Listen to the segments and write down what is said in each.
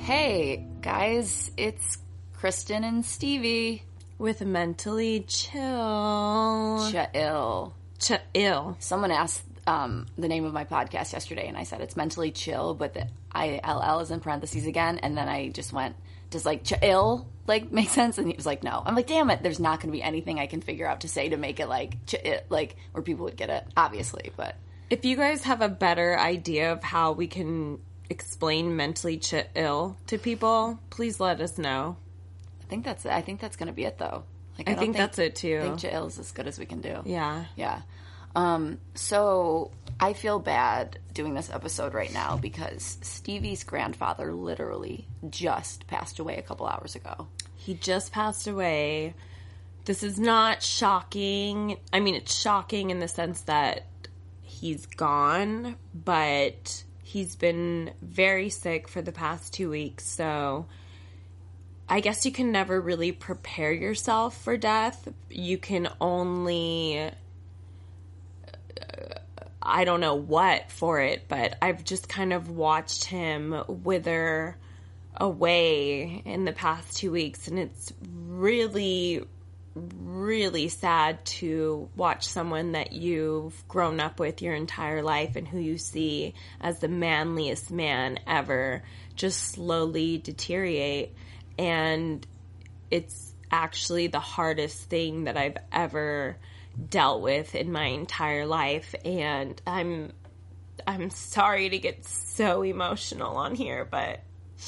Hey, guys, it's Kristen and Stevie. With Mentally Chill. Chill. Someone asked the name of my podcast yesterday, and I said it's Mentally Chill, but the ILL is in parentheses again, and then I just went, does like chill like make sense? And he was like, no. I'm like, damn it, there's not going to be anything I can figure out to say to make it like like where people would get it, obviously. But if you guys have a better idea of how we can explain mentally chill to people, please let us know. I think that's going to be it, though. Like, I think that's it too. I think chill is as good as we can do. Yeah. So I feel bad doing this episode right now because Stevie's grandfather literally just passed away a couple hours ago. He just passed away. This is not shocking. I mean, it's shocking in the sense that he's gone, but he's been very sick for the past 2 weeks, so I guess you can never really prepare yourself for death. You can only, I don't know what for it, but I've just kind of watched him wither away in the past 2 weeks, and it's really, really sad to watch someone that you've grown up with your entire life and who you see as the manliest man ever just slowly deteriorate. And it's actually the hardest thing that I've ever dealt with in my entire life. And I'm sorry to get so emotional on here, but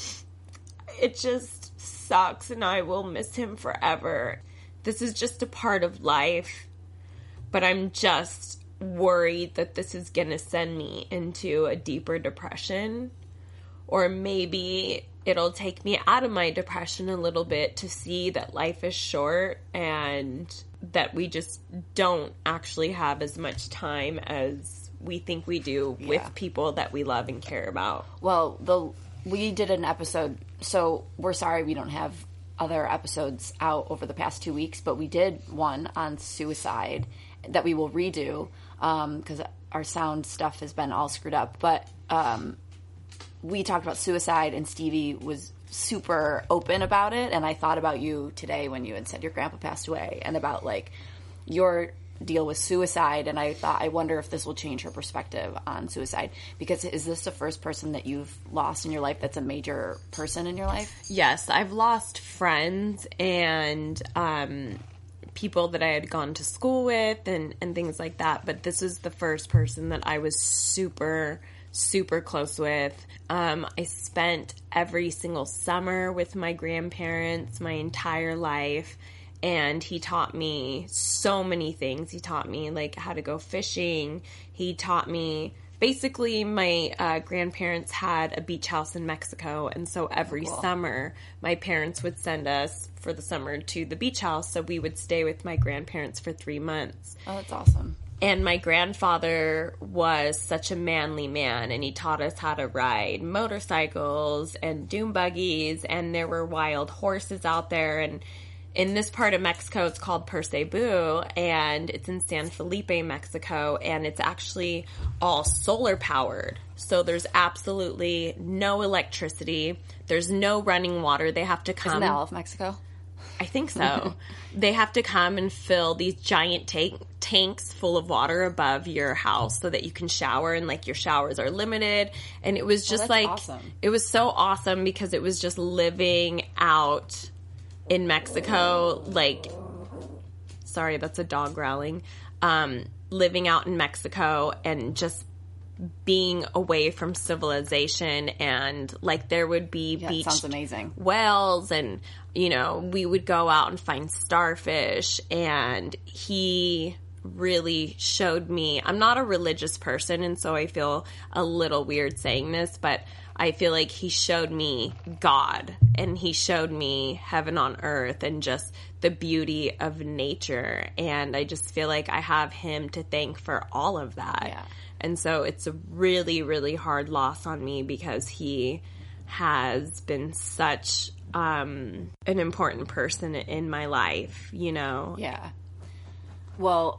it just sucks, and I will miss him forever. This is just a part of life, but I'm just worried that this is going to send me into a deeper depression, or maybe it'll take me out of my depression a little bit to see that life is short and that we just don't actually have as much time as we think we do with people that we love and care about. Well, we did an episode, so we're sorry we don't have other episodes out over the past 2 weeks, but we did one on suicide that we will redo because our sound stuff has been all screwed up. But we talked about suicide, and Stevie was super open about it. And I thought about you today when you had said your grandpa passed away, and about like your deal with suicide. And I thought, I wonder if this will change her perspective on suicide, because is this the first person that you've lost in your life that's a major person in your life? Yes, I've lost friends and people that I had gone to school with and things like that, but this is the first person that I was super, super close with. I spent every single summer with my grandparents my entire life, and he taught me so many things. He taught me, like, how to go fishing. He taught me, basically, my grandparents had a beach house in Mexico, and so every summer, my parents would send us for the summer to the beach house, so we would stay with my grandparents for 3 months. Oh, that's awesome. And my grandfather was such a manly man, and he taught us how to ride motorcycles and dune buggies, and there were wild horses out there, and in this part of Mexico, it's called Percebu, and it's in San Felipe, Mexico, and it's actually all solar powered. So there's absolutely no electricity. There's no running water. They have to come. Isn't that all of Mexico? I think so. They have to come and fill these giant tanks full of water above your house so that you can shower, and like your showers are limited. And it was just awesome. It was so awesome because it was just living out in Mexico, like, sorry, that's a dog growling, living out in Mexico and just being away from civilization, and like there would be beach sounds amazing. wells, and you know, we would go out and find starfish, and he really showed me, I'm not a religious person, and so I feel a little weird saying this, but I feel like he showed me God, and he showed me heaven on earth and just the beauty of nature, and I just feel like I have him to thank for all of that. Yeah. And so it's a really, really hard loss on me because he has been such an important person in my life, you know? Yeah. Well,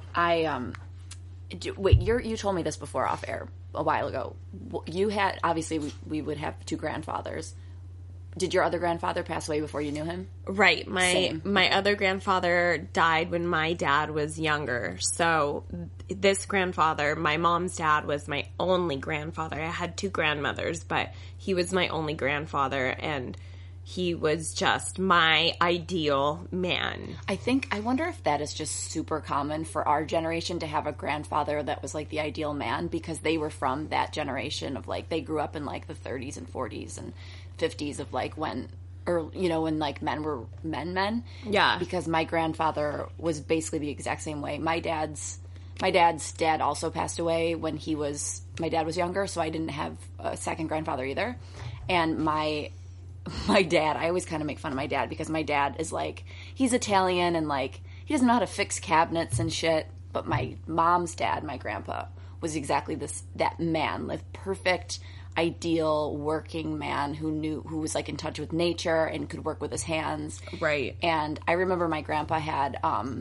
wait, you told me this before off air a while ago. You had, obviously we would have two grandfathers. did your other grandfather pass away before you knew him? Right. Same. My other grandfather died when my dad was younger. So this grandfather, my mom's dad, was my only grandfather. I had 2 grandmothers, but he was my only grandfather, and he was just my ideal man. I wonder if that is just super common for our generation to have a grandfather that was like the ideal man, because they were from that generation of like, they grew up in like the 30s and 40s and 50s of like when like men were men. Yeah. Because my grandfather was basically the exact same way. My dad's dad also passed away when my dad was younger, so I didn't have a second grandfather either. And my dad, I always kind of make fun of my dad because my dad is like, he's Italian and like, he doesn't know how to fix cabinets and shit. But my mom's dad, my grandpa, was exactly that man, the perfect, ideal working man who was like in touch with nature and could work with his hands. Right. And I remember my grandpa had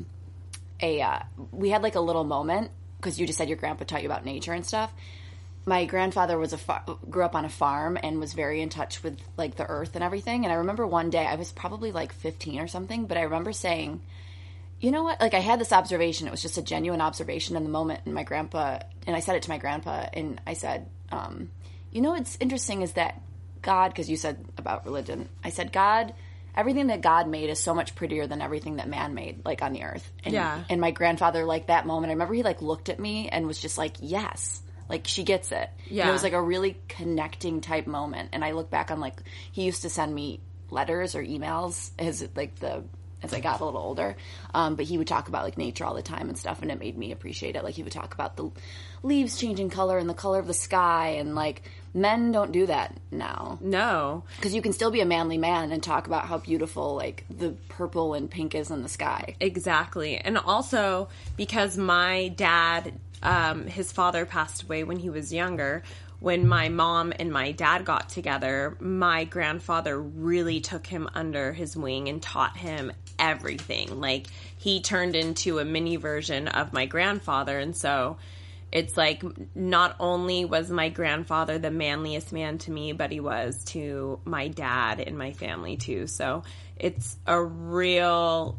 we had like a little moment, because you just said your grandpa taught you about nature and stuff. My grandfather grew up on a farm and was very in touch with like the earth and everything. And I remember one day, I was probably like 15 or something, but I remember saying, you know what? Like I had this observation. It was just a genuine observation in the moment. And I said it to my grandpa, and I said, you know what's interesting is that God, because you said about religion, I said, God, everything that God made is so much prettier than everything that man made, like on the earth. And, yeah. And my grandfather, like that moment, I remember he like looked at me and was just like, yes. Like, she gets it. Yeah. And it was like a really connecting type moment. And I look back on like, he used to send me letters or emails as I got a little older. But he would talk about like nature all the time and stuff, and it made me appreciate it. Like he would talk about the leaves changing color and the color of the sky, and like men don't do that now. No. Because you can still be a manly man and talk about how beautiful like the purple and pink is in the sky. Exactly. And also because my dad, his father passed away when he was younger. When my mom and my dad got together, my grandfather really took him under his wing and taught him everything. Like, he turned into a mini version of my grandfather. And so it's like, not only was my grandfather the manliest man to me, but he was to my dad and my family too. So it's a real,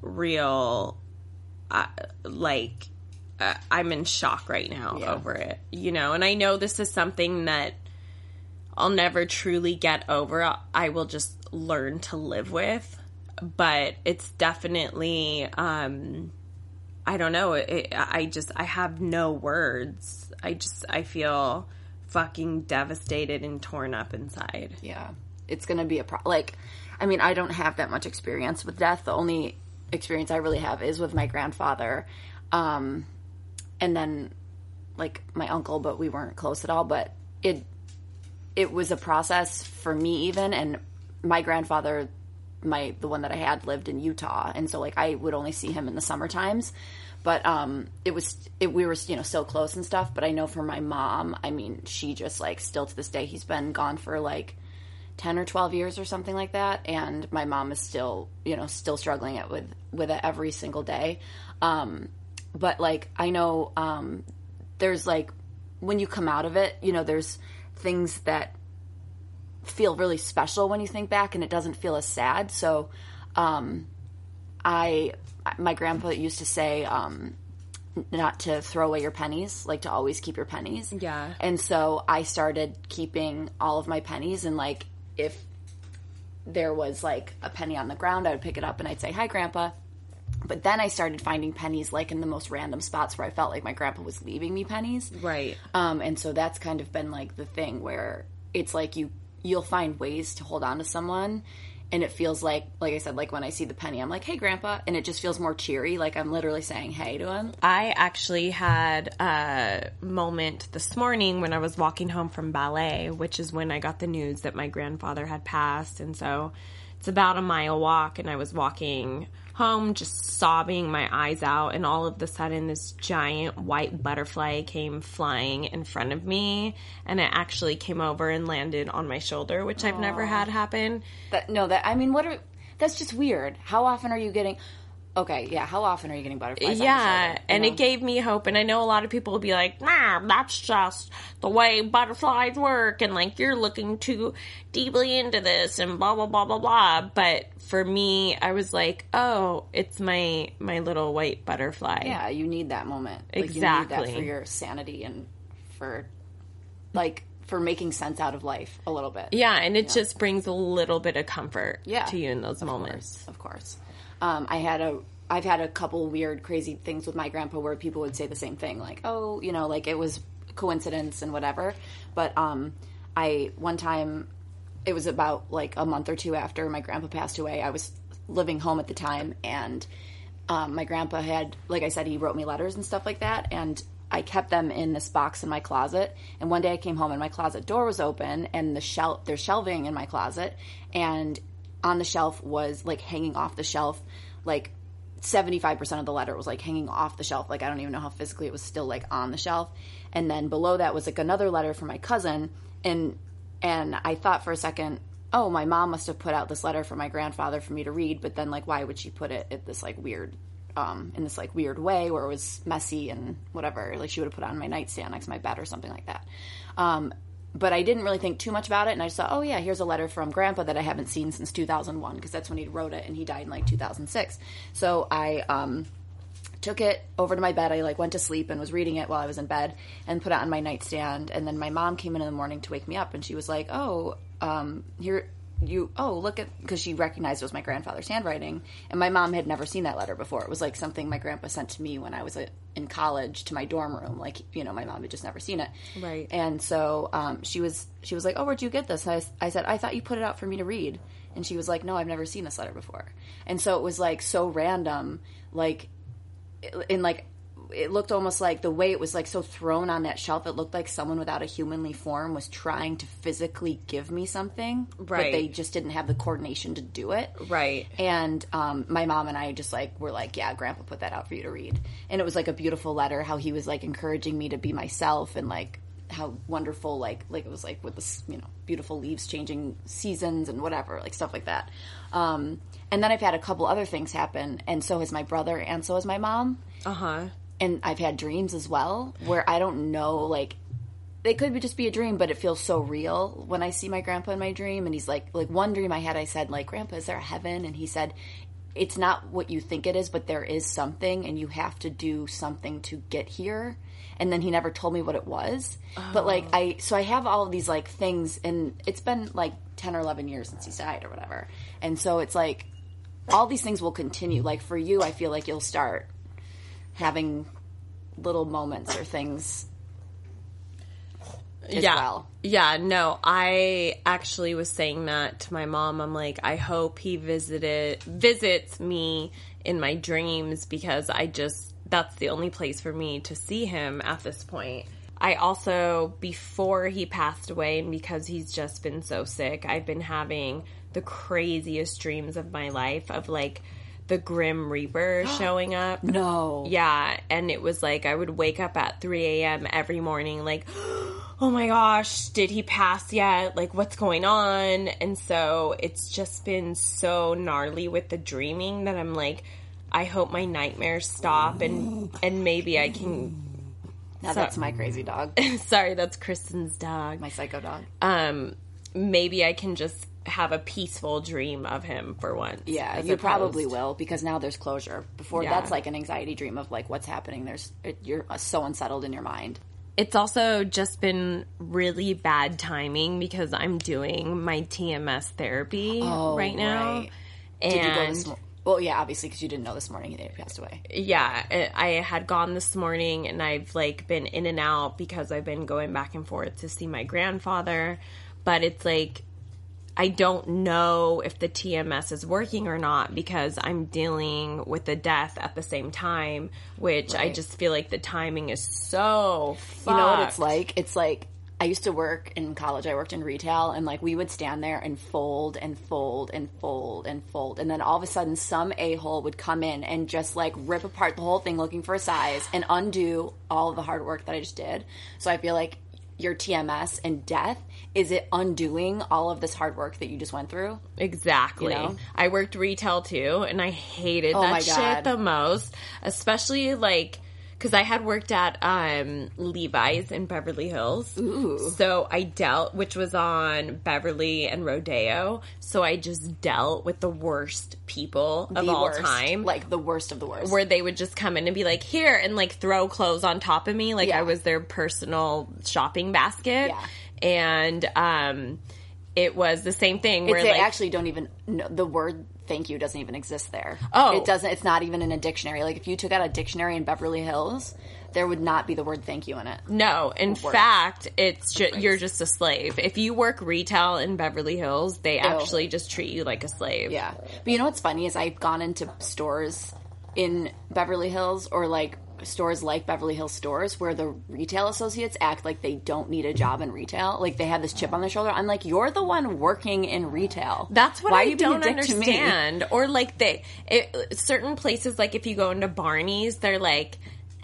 I'm in shock right now over it, you know, and I know this is something that I'll never truly get over. I will just learn to live with, but it's definitely, I don't know. I have no words. I feel fucking devastated and torn up inside. Yeah. It's going to be I don't have that much experience with death. The only experience I really have is with my grandfather. And then, like, my uncle, but we weren't close at all. But it was a process for me even. And my grandfather, the one that I had, lived in Utah. And so, like, I would only see him in the summer times. But we were, still close and stuff. But I know for my mom, I mean, she just, like, still to this day, he's been gone for, like, 10 or 12 years or something like that. And my mom is still struggling with it every single day. But, like, I know there's, like, when you come out of it, there's things that feel really special when you think back, and it doesn't feel as sad. So my grandpa used to say not to throw away your pennies, like to always keep your pennies. Yeah. And so I started keeping all of my pennies, and, like, if there was, like, a penny on the ground, I would pick it up and I'd say, "Hi, Grandpa." But then I started finding pennies, like, in the most random spots where I felt like my grandpa was leaving me pennies. Right. And so that's kind of been, like, the thing where it's like you'll find ways to hold on to someone, and it feels like I said, like, when I see the penny, I'm like, "Hey, Grandpa," and it just feels more cheery, like I'm literally saying hey to him. I actually had a moment this morning when I was walking home from ballet, which is when I got the news that my grandfather had passed, and so it's about a mile walk, and I was walking home just sobbing my eyes out, and all of a sudden this giant white butterfly came flying in front of me, and it actually came over and landed on my shoulder, which I've never had happen. That's just weird. How often are you getting... Okay, yeah. How often are you getting butterflies on your Yeah, shoulder? and it gave me hope. And I know a lot of people will be like, nah, that's just the way butterflies work. And, like, you're looking too deeply into this and blah, blah, blah, blah, blah. But for me, I was like, oh, it's my little white butterfly. Yeah, you need that moment. Like, Exactly. You need that for your sanity and for, like, for making sense out of life a little bit. Yeah, and it just brings a little bit of comfort Yeah, to you in those moments. Of course. I've had a couple weird, crazy things with my grandpa where people would say the same thing, like, oh, you know, like it was coincidence and whatever. But one time, it was about like a month or two after my grandpa passed away. I was living home at the time, and my grandpa had, like I said, he wrote me letters and stuff like that, and I kept them in this box in my closet. And one day I came home and my closet door was open, and there's shelving in my closet, and on the shelf was, like, hanging off the shelf, like 75% of the letter was, like, hanging off the shelf. Like, I don't even know how physically it was still, like, on the shelf. And then below that was, like, another letter from my cousin, and I thought for a second, oh, my mom must have put out this letter for my grandfather for me to read, but then, like, why would she put it at this, like, weird in this, like, weird way where it was messy and whatever. Like, she would have put it on my nightstand next to my bed or something like that. But I didn't really think too much about it, and I just thought, oh, yeah, here's a letter from Grandpa that I haven't seen since 2001, because that's when he wrote it, and he died in, like, 2006. So I took it over to my bed. I, like, went to sleep and was reading it while I was in bed and put it on my nightstand, and then my mom came in the morning to wake me up, and she was like, oh, look at, because she recognized it was my grandfather's handwriting, and my mom had never seen that letter before. It was like something my grandpa sent to me when I was in college to my dorm room. Like, you know, my mom had just never seen it. Right. And so she was like, oh, where'd you get this? And I said, I thought you put it out for me to read. And she was like, no, I've never seen this letter before. And so it was, like, so random, like, in, like, it looked almost like the way it was, like, so thrown on that shelf, it looked like someone without a humanly form was trying to physically give me something. Right. But they just didn't have the coordination to do it. Right. And my mom and I just, like, were like, yeah, Grandpa put that out for you to read. And it was, like, a beautiful letter, how he was, like, encouraging me to be myself, and, like, how wonderful, like it was, like, with this, you know, beautiful leaves changing seasons and whatever, like, stuff like that. And then I've had a couple other things happen, and so has my brother, and so has my mom. Uh-huh. And I've had dreams as well where I don't know, like, they could just be a dream, but it feels so real when I see my grandpa in my dream. And he's like one dream I had, I said, like, Grandpa, is there a heaven? And he said, it's not what you think it is, but there is something, and you have to do something to get here. And then he never told me what it was. Oh. But, like, I have all of these, like, things, and it's been, like, 10 or 11 years since he's died or whatever. And so it's, like, all these things will continue. Like, for you, I feel like you'll start having little moments or things as well. Yeah, no, I actually was saying that to my mom. I'm like, I hope he visits me in my dreams, because that's the only place for me to see him at this point. I also, before he passed away, and because he's just been so sick, I've been having the craziest dreams of my life of, like, the Grim Reaper showing up. No. Yeah, and it was like I would wake up at 3 a.m. every morning like, oh my gosh, did he pass yet? Like, what's going on? And so it's just been so gnarly with the dreaming that I'm like, I hope my nightmares stop, and maybe I can... Now that's my crazy dog. Sorry, that's Kristen's dog. My psycho dog. Maybe I can just have a peaceful dream of him for once. Yeah, you probably will, because now there's closure. Before, that's like an anxiety dream of, like, what's happening. You're so unsettled in your mind. It's also just been really bad timing because I'm doing my TMS therapy right now. Right. Did you go this morning? Well, yeah, obviously, because you didn't know this morning that he passed away. Yeah, I had gone this morning, and I've, like, been in and out because I've been going back and forth to see my grandfather. But it's like, I don't know if the TMS is working or not because I'm dealing with the death at the same time, which I just feel like the timing is so fucked. You know what it's like? It's like, I used to work in college. I worked in retail, and, like, we would stand there and fold and fold and fold and fold. And then all of a sudden, some a-hole would come in and just, like, rip apart the whole thing looking for a size and undo all of the hard work that I just did. So I feel like your TMS and death, is it undoing all of this hard work that you just went through? Exactly. You know? I worked retail too, and I hated my that God. shit the most, especially like because I had worked at Levi's in Beverly Hills. Ooh. So I dealt, which was on Beverly and Rodeo. So I just dealt with the worst people of all worst. time. Like the worst of the worst. Where they would just come in and be like, here, and like throw clothes on top of me. Like Yeah. I was their personal shopping basket. Yeah. And it was the same thing where They like actually don't even know, the word thank you doesn't even exist there. Oh. It doesn't. It's not even in a dictionary. Like if you took out a dictionary in Beverly Hills, there would not be the word thank you in it. No, in fact, it's you're just a slave. If you work retail in Beverly Hills, they actually just treat you like a slave. Yeah. But you know what's funny is I've gone into stores in Beverly Hills or like stores like Beverly Hills stores where the retail associates act like they don't need a job in retail. Like they have this chip on their shoulder. I'm like, you're the one working in retail. That's what Why I are you being a don't dick to me? understand. Or like certain places, like if you go into Barney's, they're like,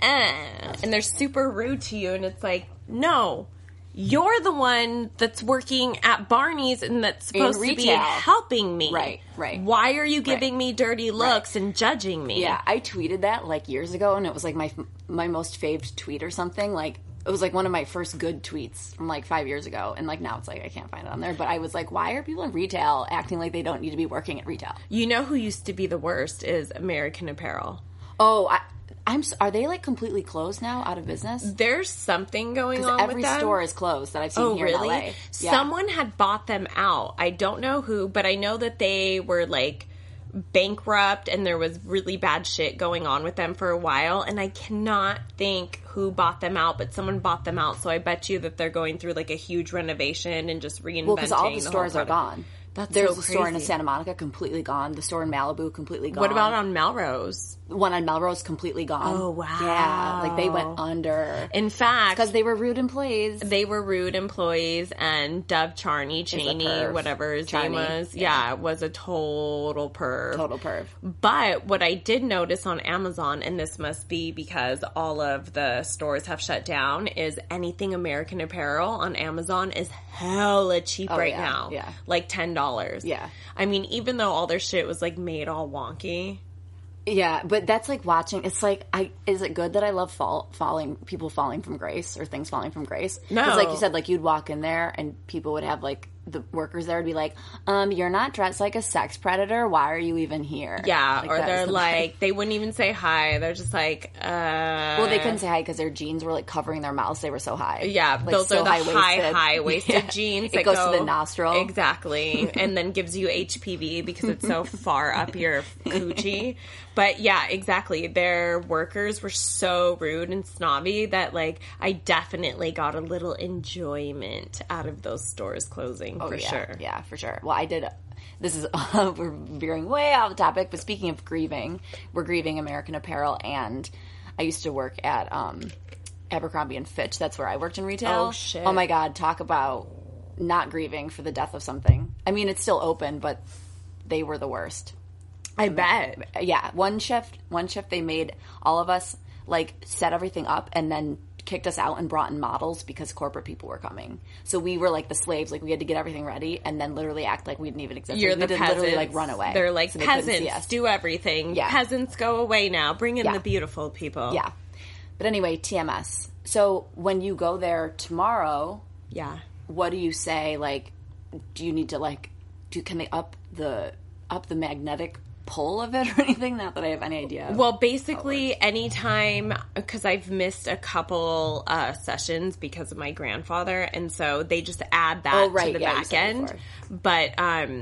and they're super rude to you, and it's like, no. You're the one that's working at Barney's and that's supposed to be retail. helping me. Right. Why are you giving me dirty looks and judging me? Yeah, I tweeted that like years ago, and it was like my most faved tweet or something. Like it was like one of my first good tweets from like 5 years ago, and like now it's like I can't find it on there. But I was like, why are people in retail acting like they don't need to be working at retail? You know who used to be the worst is American Apparel. Oh, are they like completely closed now, out of business? There's something going on Every with them. store is closed that I've seen here in LA. Yeah. Someone had bought them out. I don't know who, but I know that they were like bankrupt and there was really bad shit going on with them for a while, and I cannot think who bought them out, but someone bought them out, so I bet you that they're going through like a huge renovation and just reinventing. Well, because all the whole stores are product. gone. That's There's so a store in crazy. Santa Monica completely gone. The store in Malibu completely gone. What about on Melrose? The one on Melrose completely gone? Oh, wow. Yeah, like they went under. In fact, Because they were rude employees. they were rude employees, and Dove Cheney, perv. whatever his Charney, name was, yeah. was a total perv. Total perv. But what I did notice on Amazon, and this must be because all of the stores have shut down, is anything American Apparel on Amazon is hella cheap right yeah, now. yeah. Like $10. Yeah. I mean, even though all their shit was like made all wonky. Yeah, but that's like watching. It's like, is it good that I love people falling from grace or things falling from grace? No. Because like you said, like you'd walk in there and people would have like the workers there would be like, you're not dressed like a sex predator. Why are you even here? Yeah, Like, or that they're is the like, they wouldn't even say hi. They're just like, Well, they couldn't say hi because their jeans were like covering their mouths. They were so high. Yeah, like, those so are the high-waisted Yeah. jeans. It that goes go, to the nostril. Exactly. And then gives you HPV because it's so far up your coochie. But yeah, exactly. Their workers were so rude and snobby that like I definitely got a little enjoyment out of those stores closing for sure. Yeah, for sure. Well, I did. This is we're veering way off the topic, but speaking of grieving, we're grieving American Apparel, and I used to work at Abercrombie and Fitch. That's where I worked in retail. Oh, shit. Oh my God, talk about not grieving for the death of something. I mean, it's still open, but they were the worst. I bet. Yeah, one shift they made all of us like set everything up and then kicked us out and brought in models because corporate people were coming. So we were like the slaves, like we had to get everything ready and then literally act like we didn't even exist. You're like, the we did peasants. literally like run away. They're like, so they couldn't see peasants, us. do everything. Yeah. Peasants, go away now. Bring in Yeah. the beautiful people. Yeah. But anyway, TMS. So when you go there tomorrow, Yeah. what do you say? Like, do you need to like, can they up the magnetic pull of it or anything? Not that I have any idea. Well, basically, anytime, because I've missed a couple sessions because of my grandfather, and so they just add that to the Yeah, you back said it end. before. But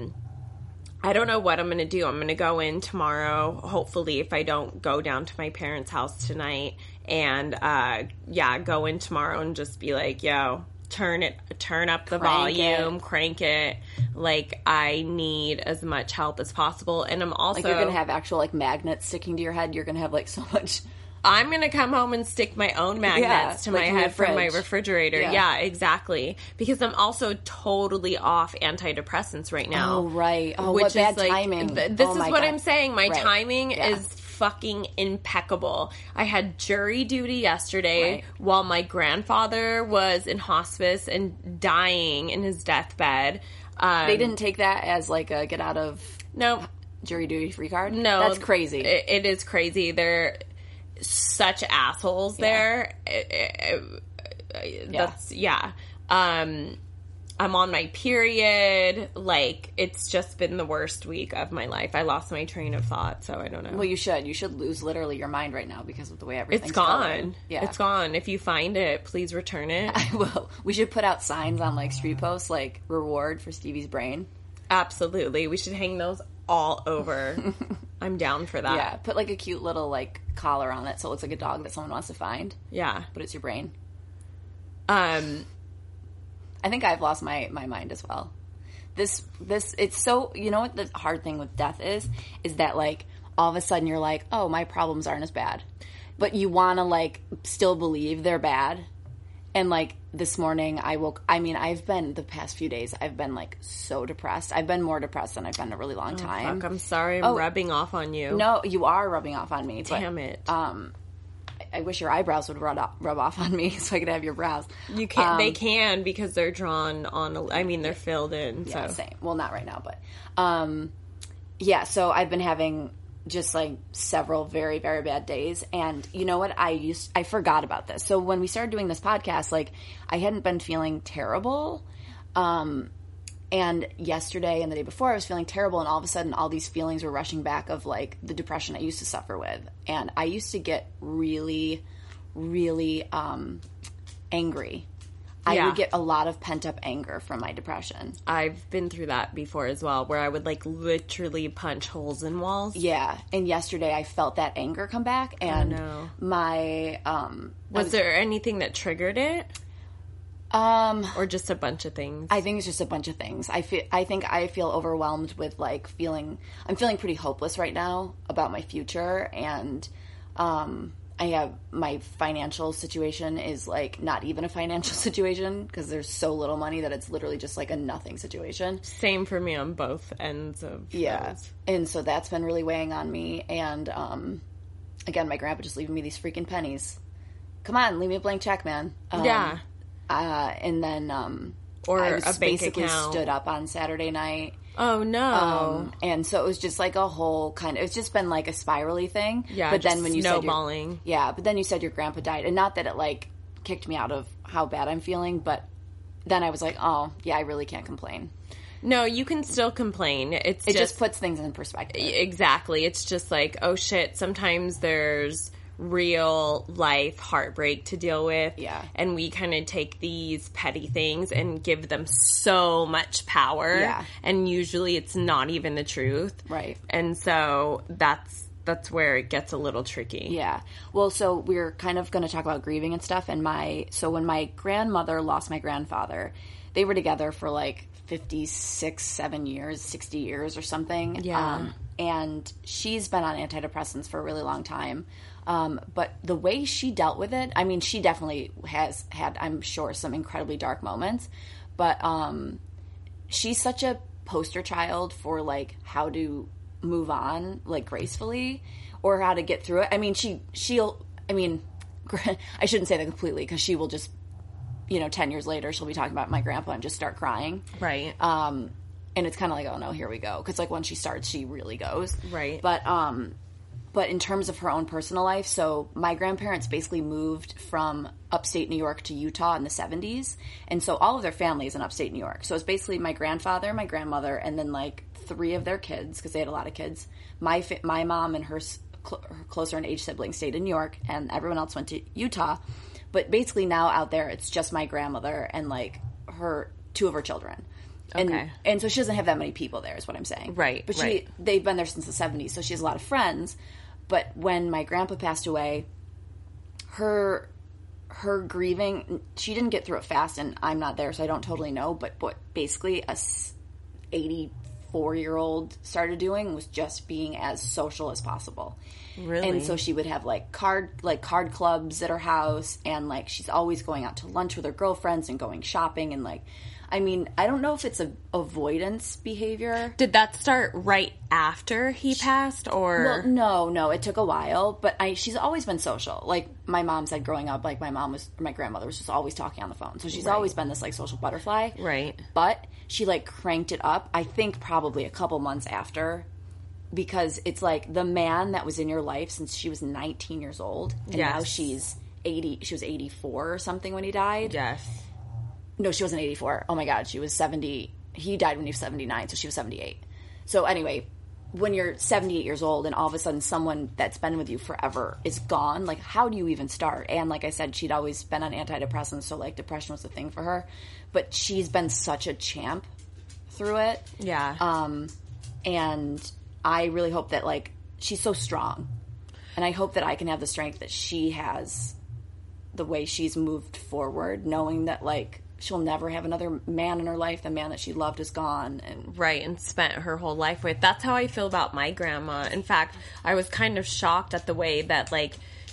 I don't know what I'm going to do. I'm going to go in tomorrow, hopefully, if I don't go down to my parents' house tonight, and go in tomorrow and just be like, yo, turn up the volume, crank it. Like, I need as much help as possible. And I'm also... Like, you're going to have actual, like, magnets sticking to your head. You're going to have, like, so much... I'm going to come home and stick my own magnets to my like from your head from my fridge. refrigerator. Yeah. Yeah, exactly. Because I'm also totally off antidepressants right now. Oh, right. Oh, which what bad is, like, timing. This Oh, is my what God. I'm saying. My Right. timing Yeah. is fucking impeccable. I had jury duty yesterday while my grandfather was in hospice and dying in his deathbed. They didn't take that as like a get out of jury duty free card? No. That's crazy. It is crazy. They're such assholes there. I'm on my period. Like, it's just been the worst week of my life. I lost my train of thought, so I don't know. Well, you should. You should lose literally your mind right now because of the way everything's It's gone. going. Yeah. It's gone. If you find it, please return it. I will. We should put out signs on, like, street posts, like, reward for Stevie's brain. Absolutely. We should hang those all over. I'm down for that. Yeah. Put, like, a cute little, like, collar on it so it looks like a dog that someone wants to find. Yeah. But it's your brain. I think I've lost my mind as well. This, it's so, you know what the hard thing with death is that, like, all of a sudden you're like, oh, my problems aren't as bad. But you want to, like, still believe they're bad. And, like, this morning I've been, the past few days, I've been, like, so depressed. I've been more depressed than I've been in a really long time. Fuck, I'm sorry I'm rubbing off on you. No, you are rubbing off on me. Damn it. I wish your eyebrows would rub off on me so I could have your brows. You can't. They can because they're drawn on. They're filled in. Yeah, so. Same. Well, not right now, but yeah. So I've been having just like several very, very bad days, and you know what? I forgot about this. So when we started doing this podcast, like I hadn't been feeling terrible. And yesterday and the day before, I was feeling terrible, and all of a sudden, all these feelings were rushing back of, like, the depression I used to suffer with. And I used to get really, really angry. I would get a lot of pent-up anger from my depression. I've been through that before as well, where I would, like, literally punch holes in walls. Yeah. And yesterday, I felt that anger come back, and my... Was there anything that triggered it? Or just a bunch of things? I think it's just a bunch of things. I think I feel overwhelmed with, like, I'm feeling pretty hopeless right now about my future, and I have my financial situation is, like, not even a financial situation because there's so little money that it's literally just, like, a nothing situation. Same for me on both ends of those. And so that's been really weighing on me, and again, my grandpa just leaving me these freaking pennies. Come on, leave me a blank check, man. And then or I was a bank basically account. Stood up on Saturday night. Oh no! And so it was just like a whole it's just been like a spirally thing. Yeah, but then when you snowballing. But then you said your grandpa died, and not that it like kicked me out of how bad I'm feeling, but then I was like, oh yeah, I really can't complain. No, you can still complain. It just puts things in perspective. Exactly. It's just like, oh shit. Sometimes there's real life heartbreak to deal with. Yeah. And we kind of take these petty things and give them so much power. Yeah. And usually it's not even the truth. Right. And so that's where it gets a little tricky. Yeah. Well, so we're kind of going to talk about grieving and stuff. And when my grandmother lost my grandfather, they were together for like 56, 7 years, 60 years or something. Yeah. And she's been on antidepressants for a really long time. But the way she dealt with it, I mean, she definitely has had, I'm sure, some incredibly dark moments. But she's such a poster child for, like, how to move on, like, gracefully, or how to get through it. I mean, I shouldn't say that completely, because she will just, 10 years later, she'll be talking about my grandpa and just start crying. Right. And it's kind of like, oh, no, here we go. Because, like, once she starts, she really goes. Right. But in terms of her own personal life, so my grandparents basically moved from upstate New York to Utah in the 70s. And so all of their family is in upstate New York. So it's basically my grandfather, my grandmother, and then, like, 3 of their kids, because they had a lot of kids. My mom and her closer in age siblings stayed in New York, and everyone else went to Utah. But basically now out there, it's just my grandmother and, like, 2 of her children. Okay. And so she doesn't have that many people there, is what I'm saying. Right. But they've been there since the 70s, so she has a lot of friends. But when my grandpa passed away, her grieving, she didn't get through it fast, and I'm not there, so I don't totally know. But what basically a 84-year-old started doing was just being as social as possible. Really? And so she would have card clubs at her house, and like she's always going out to lunch with her girlfriends and going shopping, and like I mean, I don't know if it's a avoidance behavior. Did that start right after he passed, or? Well, no, it took a while, but she's always been social. Like, my mom said growing up, like, my grandmother was just always talking on the phone. So she's always been this, like, social butterfly. Right. But she, like, cranked it up, I think probably a couple months after, because it's like the man that was in your life since she was 19 years old, and now she's 80, she was 84 or something when he died. Yes. No, she wasn't 84. Oh my God, she was 70. He died when he was 79, so she was 78. So anyway, when you're 78 years old and all of a sudden someone that's been with you forever is gone, like, how do you even start? And like I said, she'd always been on antidepressants, so like depression was a thing for her. But she's been such a champ through it. Yeah. And I really hope that, like, she's so strong. And I hope that I can have the strength that she has, the way she's moved forward, knowing that, like, she'll never have another man in her life. The man that she loved is gone. And spent her whole life with. That's how I feel about my grandma. In fact, I was kind of shocked at the way that, like,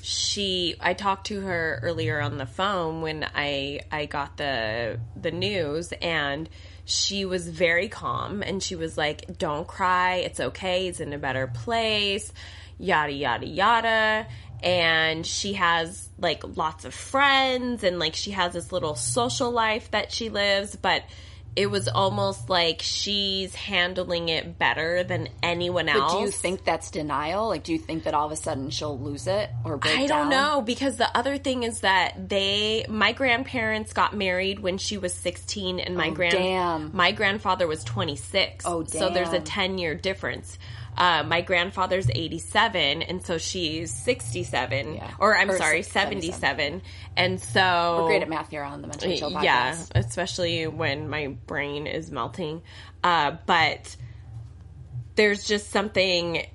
I talked to her earlier on the phone when I got the news, and she was very calm, and she was like, don't cry, it's okay, it's in a better place, yada, yada, yada. And she has, like, lots of friends, and, like, she has this little social life that she lives, but it was almost like she's handling it better than anyone else. But do you think that's denial? Like, do you think that all of a sudden she'll lose it or break down? I don't know, because the other thing is that my grandparents got married when she was 16, and my grandfather was 26. Oh, damn. So there's a 10-year difference. My grandfather's 87, and so she's 67. Yeah. Or, I'm sorry, 77. And so... We're great at math here on the Mentally Chill podcast. Yeah, especially when my brain is melting. But there's just something...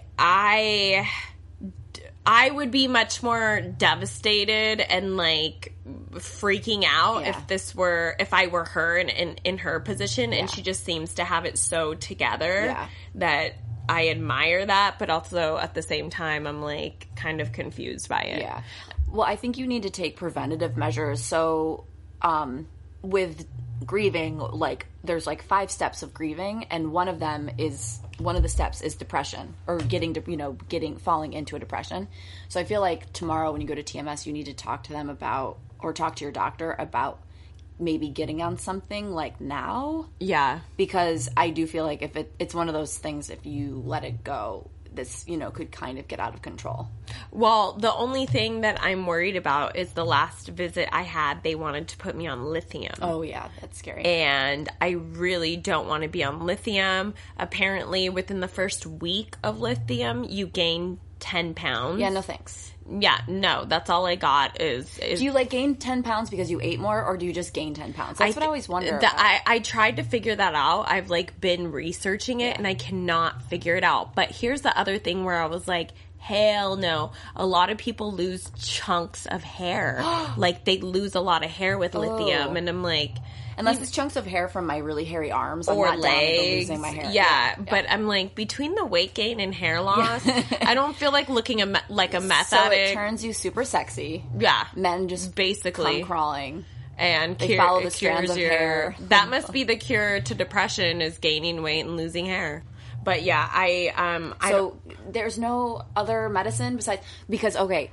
I would be much more devastated and, like, freaking out if I were her and in her position, and she just seems to have it so together that I admire that, but also at the same time I'm, like, kind of confused by it. Yeah. Well, I think you need to take preventative measures. So with grieving, like, there's, like, 5 steps of grieving, and one of the steps is depression, or falling into a depression. So I feel like tomorrow when you go to TMS, you need to talk to them about, or talk to your doctor about, maybe getting on something, like, now. Yeah. Because I do feel like if it's one of those things, if you let it go, this, could kind of get out of control. Well, the only thing that I'm worried about is the last visit I had, they wanted to put me on lithium. Oh, yeah, that's scary. And I really don't want to be on lithium. Apparently, within the first week of lithium, you gain 10 pounds. Yeah, no thanks. Yeah, no, that's all I got is... Do you, like, gain 10 pounds because you ate more, or do you just gain 10 pounds? That's what I always wonder. I tried to figure that out. I've, like, been researching it, and I cannot figure it out. But here's the other thing where I was like, hell no. A lot of people lose chunks of hair. Like, they lose a lot of hair with lithium, and I'm like... Unless it's chunks of hair from my really hairy arms, I'm not down to losing my hair. Yeah, but I'm like, between the weight gain and hair loss, I don't feel like looking like a meth addict. So it turns you super sexy. Yeah. Men just basically come crawling. And they follow the strands of hair. That must be the cure to depression, is gaining weight and losing hair. But yeah, So there's no other medicine besides... Because, okay,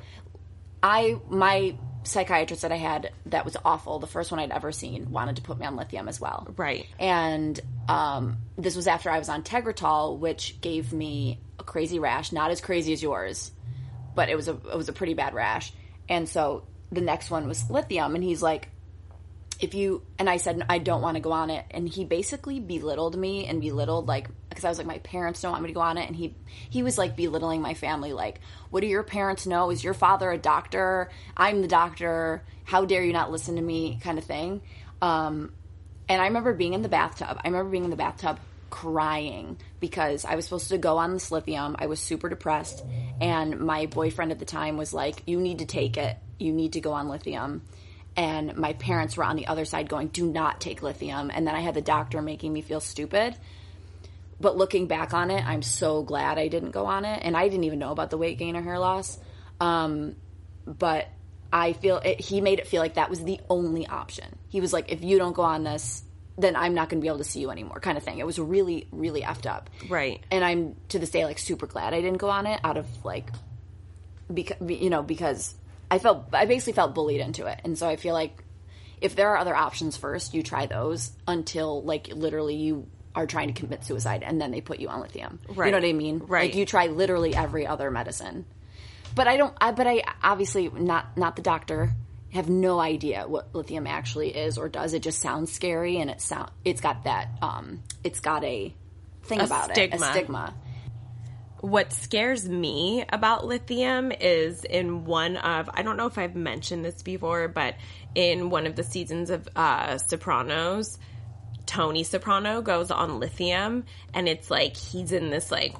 my psychiatrist that I had that was awful, the first one I'd ever seen, wanted to put me on lithium as well. Right. And this was after I was on Tegretol, which gave me a crazy rash. Not as crazy as yours, but it was a pretty bad rash. And so the next one was lithium, and he's like, and I said, I don't want to go on it. And he basically belittled me and like, because I was like, my parents don't want me to go on it. And he was like belittling my family. Like, what do your parents know? Is your father a doctor? I'm the doctor. How dare you not listen to me, kind of thing. And I remember being in the bathtub crying because I was supposed to go on this lithium. I was super depressed. And my boyfriend at the time was like, you need to take it. You need to go on lithium. And my parents were on the other side going, do not take lithium. And then I had the doctor making me feel stupid. But looking back on it, I'm so glad I didn't go on it. And I didn't even know about the weight gain or hair loss. But I feel he made it feel like that was the only option. He was like, if you don't go on this, then I'm not going to be able to see you anymore, kind of thing. It was really, really effed up. Right. And I'm, to this day, like, super glad I didn't go on it out of, like, because I basically felt bullied into it. And so I feel like if there are other options first, you try those until, like, literally you are trying to commit suicide and then they put you on lithium. Right. You know what I mean? Right. Like, you try literally every other medicine. But I obviously, not the doctor, have no idea what lithium actually is or does. It just sounds scary, and it's got that, it's got a thing about it. A stigma. What scares me about lithium is in one of, I don't know if I've mentioned this before, but in one of the seasons of Sopranos, Tony Soprano goes on lithium, and it's like he's in this like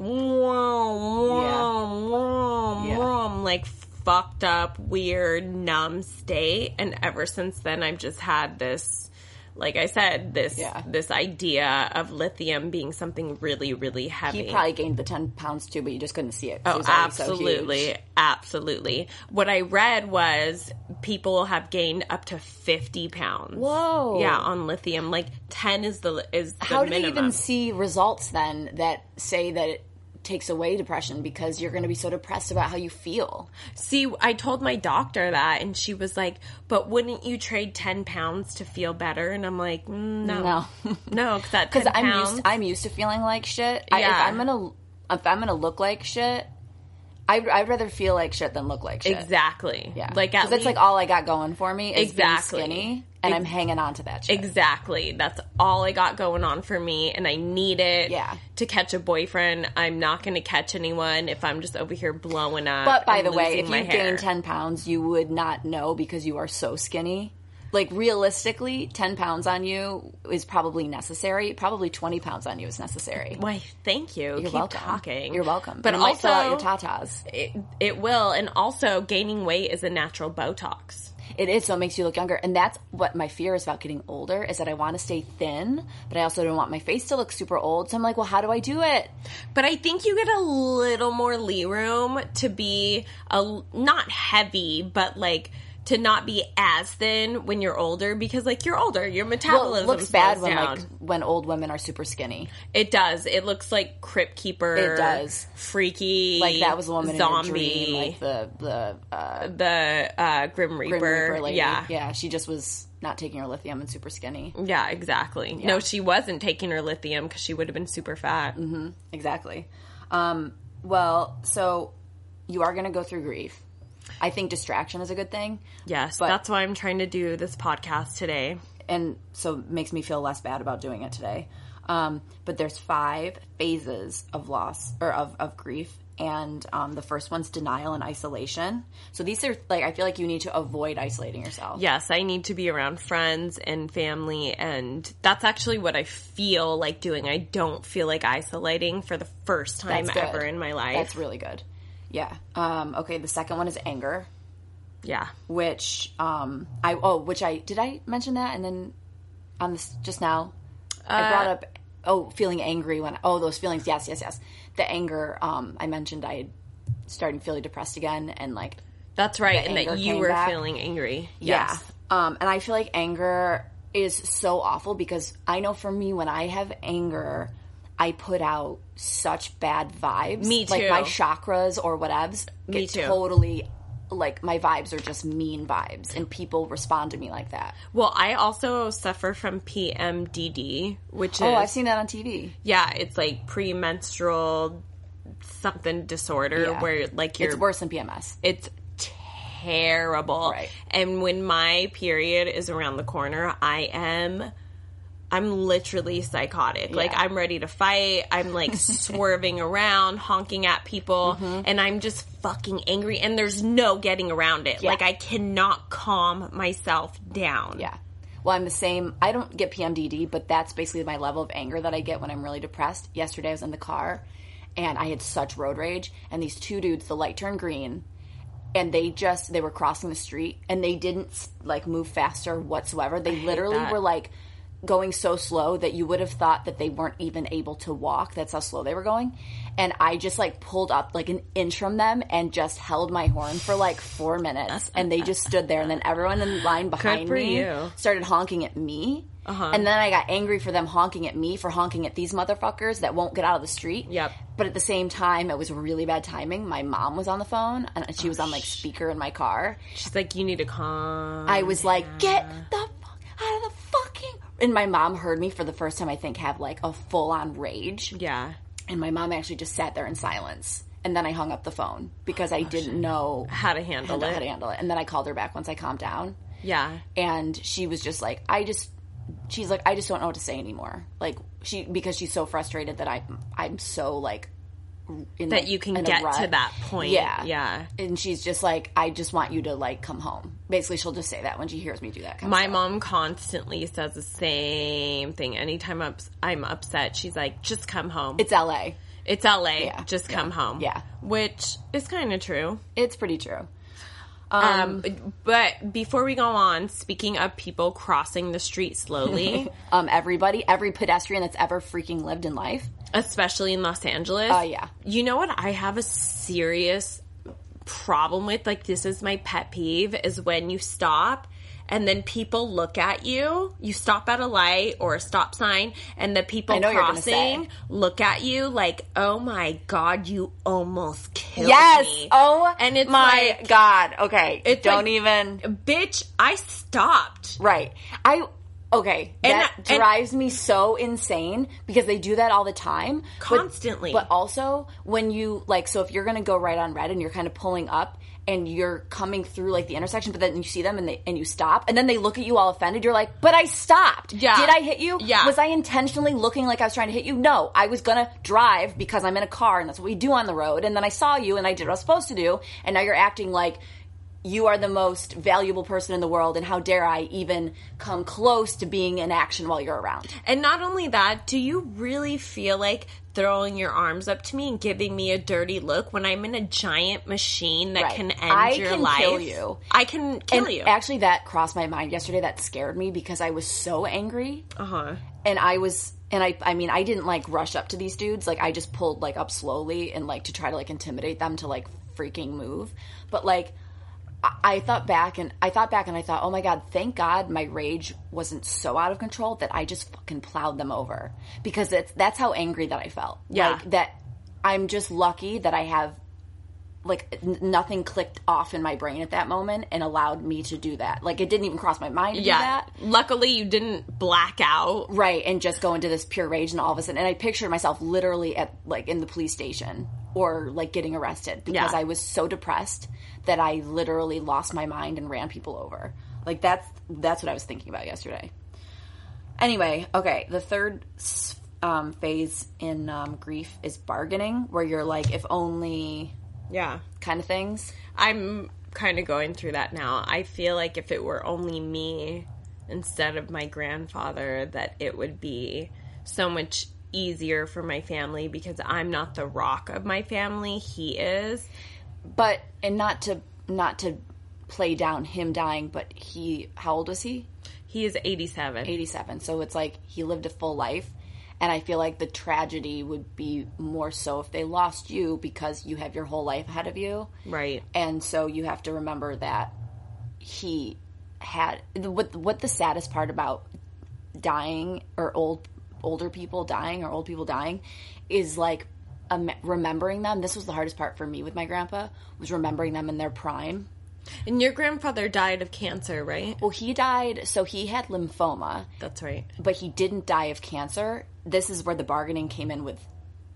like fucked up, weird, numb state. And ever since then, I've just had this, like I said, this idea of lithium being something really, really heavy. He probably gained the 10 pounds too, but you just couldn't see it. Oh, It was absolutely. so huge. Absolutely. What I read was people have gained up to 50 pounds. Whoa. Yeah, on lithium. Like 10 is the How do minimum. they even see results then that say that it takes away depression, because you're going to be so depressed about how you feel? See, I told my doctor that, and she was like, but wouldn't you trade 10 pounds to feel better? And I'm like, no. No, because that 10 pounds... I'm used to feeling like shit. Yeah. If I'm gonna look like shit, I'd rather feel like shit than look like shit. Exactly. Yeah. Like, because that's like all I got going for me is Exactly. being skinny, and I'm hanging on to that shit. Exactly. That's all I got going on for me, and I need it to catch a boyfriend. I'm not going to catch anyone if I'm just over here blowing up. But by and the way, if losing you my hair. gain 10 pounds, you would not know because you are so skinny. Like, realistically, 10 pounds on you is probably necessary. Probably 20 pounds on you is necessary. Why, thank you. You're Keep welcome. talking. You're welcome. But it might also, fill out your tatas. It will. And also, gaining weight is a natural Botox. It is, so it makes you look younger. And that's what my fear is about getting older, is that I want to stay thin, but I also don't want my face to look super old. So I'm like, well, how do I do it? But I think you get a little more lee room to be, not heavy, but like... to not be as thin when you're older, because like you're older, your metabolism it looks bad slows down. when old women are super skinny. It does. It looks like Crypt Keeper. It does. Freaky. Like that was a woman zombie. in your dream, like the Grim Reaper. Grim Reaper lady. Yeah. Yeah, she just was not taking her lithium and super skinny. Yeah, exactly. Yeah. No, she wasn't taking her lithium because she would have been super fat. Mm-hmm. Exactly. Well, so you are going to go through grief. I think distraction is a good thing. Yes, that's why I'm trying to do this podcast today. And so it makes me feel less bad about doing it today. But there's 5 phases of loss, or of grief. And the first one's denial and isolation. So these are, like, I feel like you need to avoid isolating yourself. Yes, I need to be around friends and family, and that's actually what I feel like doing. I don't feel like isolating for the first time ever in my life. That's really good. Yeah. Okay, the second one is anger. Yeah. Which, did I mention that? And then on this, just now, I brought up, feeling angry those feelings. Yes. The anger, I mentioned I had started feeling depressed again, and like. That's right, and that you were back. feeling angry. Yes. Yeah. And I feel like anger is so awful, because I know for me, when I have anger, I put out such bad vibes. Me too. Like my chakras or whatevs Me get too. totally, like my vibes are just mean vibes, and people respond to me like that. Well, I also suffer from PMDD, which is... Oh, I've seen that on TV. Yeah, it's like premenstrual something disorder where like you're... It's worse than PMS. It's terrible. Right. And when my period is around the corner, I'm literally psychotic. Yeah. Like, I'm ready to fight. I'm, like, swerving around, honking at people, and I'm just fucking angry, and there's no getting around it. Yeah. Like, I cannot calm myself down. Yeah. Well, I'm the same. I don't get PMDD, but that's basically my level of anger that I get when I'm really depressed. Yesterday, I was in the car, and I had such road rage, and these 2 dudes, the light turned green, and they were crossing the street, and they didn't, like, move faster whatsoever. They literally were, like, going so slow that you would have thought that they weren't even able to walk. That's how slow they were going. And I just like pulled up like an inch from them and just held my horn for like 4 minutes. And they just stood there. And then everyone in line behind me started honking at me. And then I got angry for them honking at me for honking at these motherfuckers that won't get out of the street. Yep. But at the same time, it was really bad timing. My mom was on the phone, and she was on like speaker in my car. She's like, you need to calm. I was like, get the fuck out of the fucking... And my mom heard me for the first time, I think, have like a full-on rage. Yeah. And my mom actually just sat there in silence. And then I hung up the phone because I didn't know how to handle it. And then I called her back once I calmed down. Yeah. And she was just like, she's like, I just don't know what to say anymore. Like, because she's so frustrated that I'm so like, that you can get to that point. Yeah. Yeah. And she's just like, I just want you to like come home. Basically, she'll just say that when she hears me do that kind My of stuff. mom constantly says the same thing. Anytime I'm upset, she's like, just come home. It's LA. It's LA. Yeah. Just come home. Yeah. Which is kind of true. It's pretty true. But before we go on, speaking of people crossing the street slowly. Every pedestrian that's ever freaking lived in life. Especially in Los Angeles. Yeah. You know what I have a serious problem with? Like, this is my pet peeve, is when you stop and then people look at you. You stop at a light or a stop sign, and the people crossing look at you like, oh my God, you almost killed me. Oh, and it's my like, God. Okay. It's don't like, even. Bitch, I stopped. Right. Okay, that drives me so insane because they do that all the time. Constantly. But also, when you, like, so if you're going to go right on red and you're kind of pulling up and you're coming through, like, the intersection, but then you see them and you stop, and then they look at you all offended, you're like, but I stopped. Yeah. Did I hit you? Yeah. Was I intentionally looking like I was trying to hit you? No. I was going to drive because I'm in a car, and that's what we do on the road, and then I saw you, and I did what I was supposed to do, and now you're acting like you are the most valuable person in the world, and how dare I even come close to being in action while you're around. And not only that, do you really feel like throwing your arms up to me and giving me a dirty look when I'm in a giant machine that can end your life? I can kill you. I can kill you. Actually, that crossed my mind yesterday. That scared me because I was so angry. And I didn't like rush up to these dudes. Like, I just pulled like up slowly and like to try to like intimidate them to like freaking move. But like, I thought back and I thought, oh my God, thank God my rage wasn't so out of control that I just fucking plowed them over. Because that's how angry that I felt. Yeah. Like, that I'm just lucky that I have, like, nothing clicked off in my brain at that moment and allowed me to do that. Like, it didn't even cross my mind to do that. Luckily, you didn't black out. Right, and just go into this pure rage and all of a sudden. And I pictured myself literally at, like, in the police station or, like, getting arrested because I was so depressed that I literally lost my mind and ran people over. Like, that's what I was thinking about yesterday. Anyway, okay, the third phase in grief is bargaining, where you're like, if only... Yeah. Kind of things. I'm kind of going through that now. I feel like if it were only me instead of my grandfather, that it would be so much easier for my family because I'm not the rock of my family. He is. But, and not to play down him dying, but how old was he? He is 87. 87. So it's like he lived a full life. And I feel like the tragedy would be more so if they lost you because you have your whole life ahead of you. Right. And so you have to remember that he had... What the saddest part about dying or older people dying or old people dying is like remembering them. This was the hardest part for me with my grandpa, was remembering them in their prime. And your grandfather died of cancer, right? Well, he died... So he had lymphoma. That's right. But he didn't die of cancer. This is where the bargaining came in with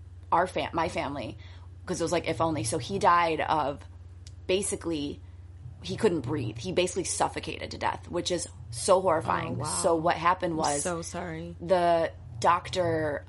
my family, because it was like, if only. So he died of, basically, he couldn't breathe. He basically suffocated to death, which is so horrifying. Oh, wow. So what happened was... I'm so sorry. The doctor,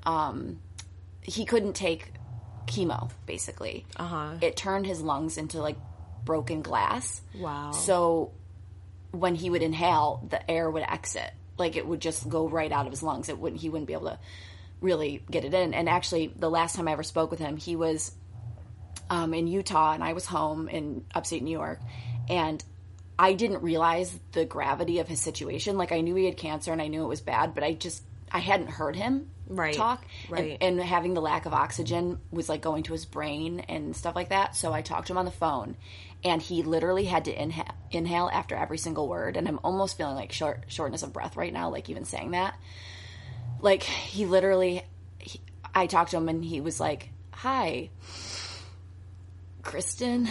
he couldn't take chemo, basically. It turned his lungs into, like, broken glass. Wow. So when he would inhale, the air would exit. Like, it would just go right out of his lungs. He wouldn't be able to really get it in. And actually, the last time I ever spoke with him, he was in Utah, and I was home in upstate New York. And I didn't realize the gravity of his situation. Like, I knew he had cancer and I knew it was bad, but I hadn't heard him talk. Right. And having the lack of oxygen was, like, going to his brain and stuff like that. So I talked to him on the phone, and he literally had to inhale after every single word. And I'm almost feeling, like, shortness of breath right now, like, even saying that. Like, he literally... I talked to him, and he was like, "Hi, Kristen.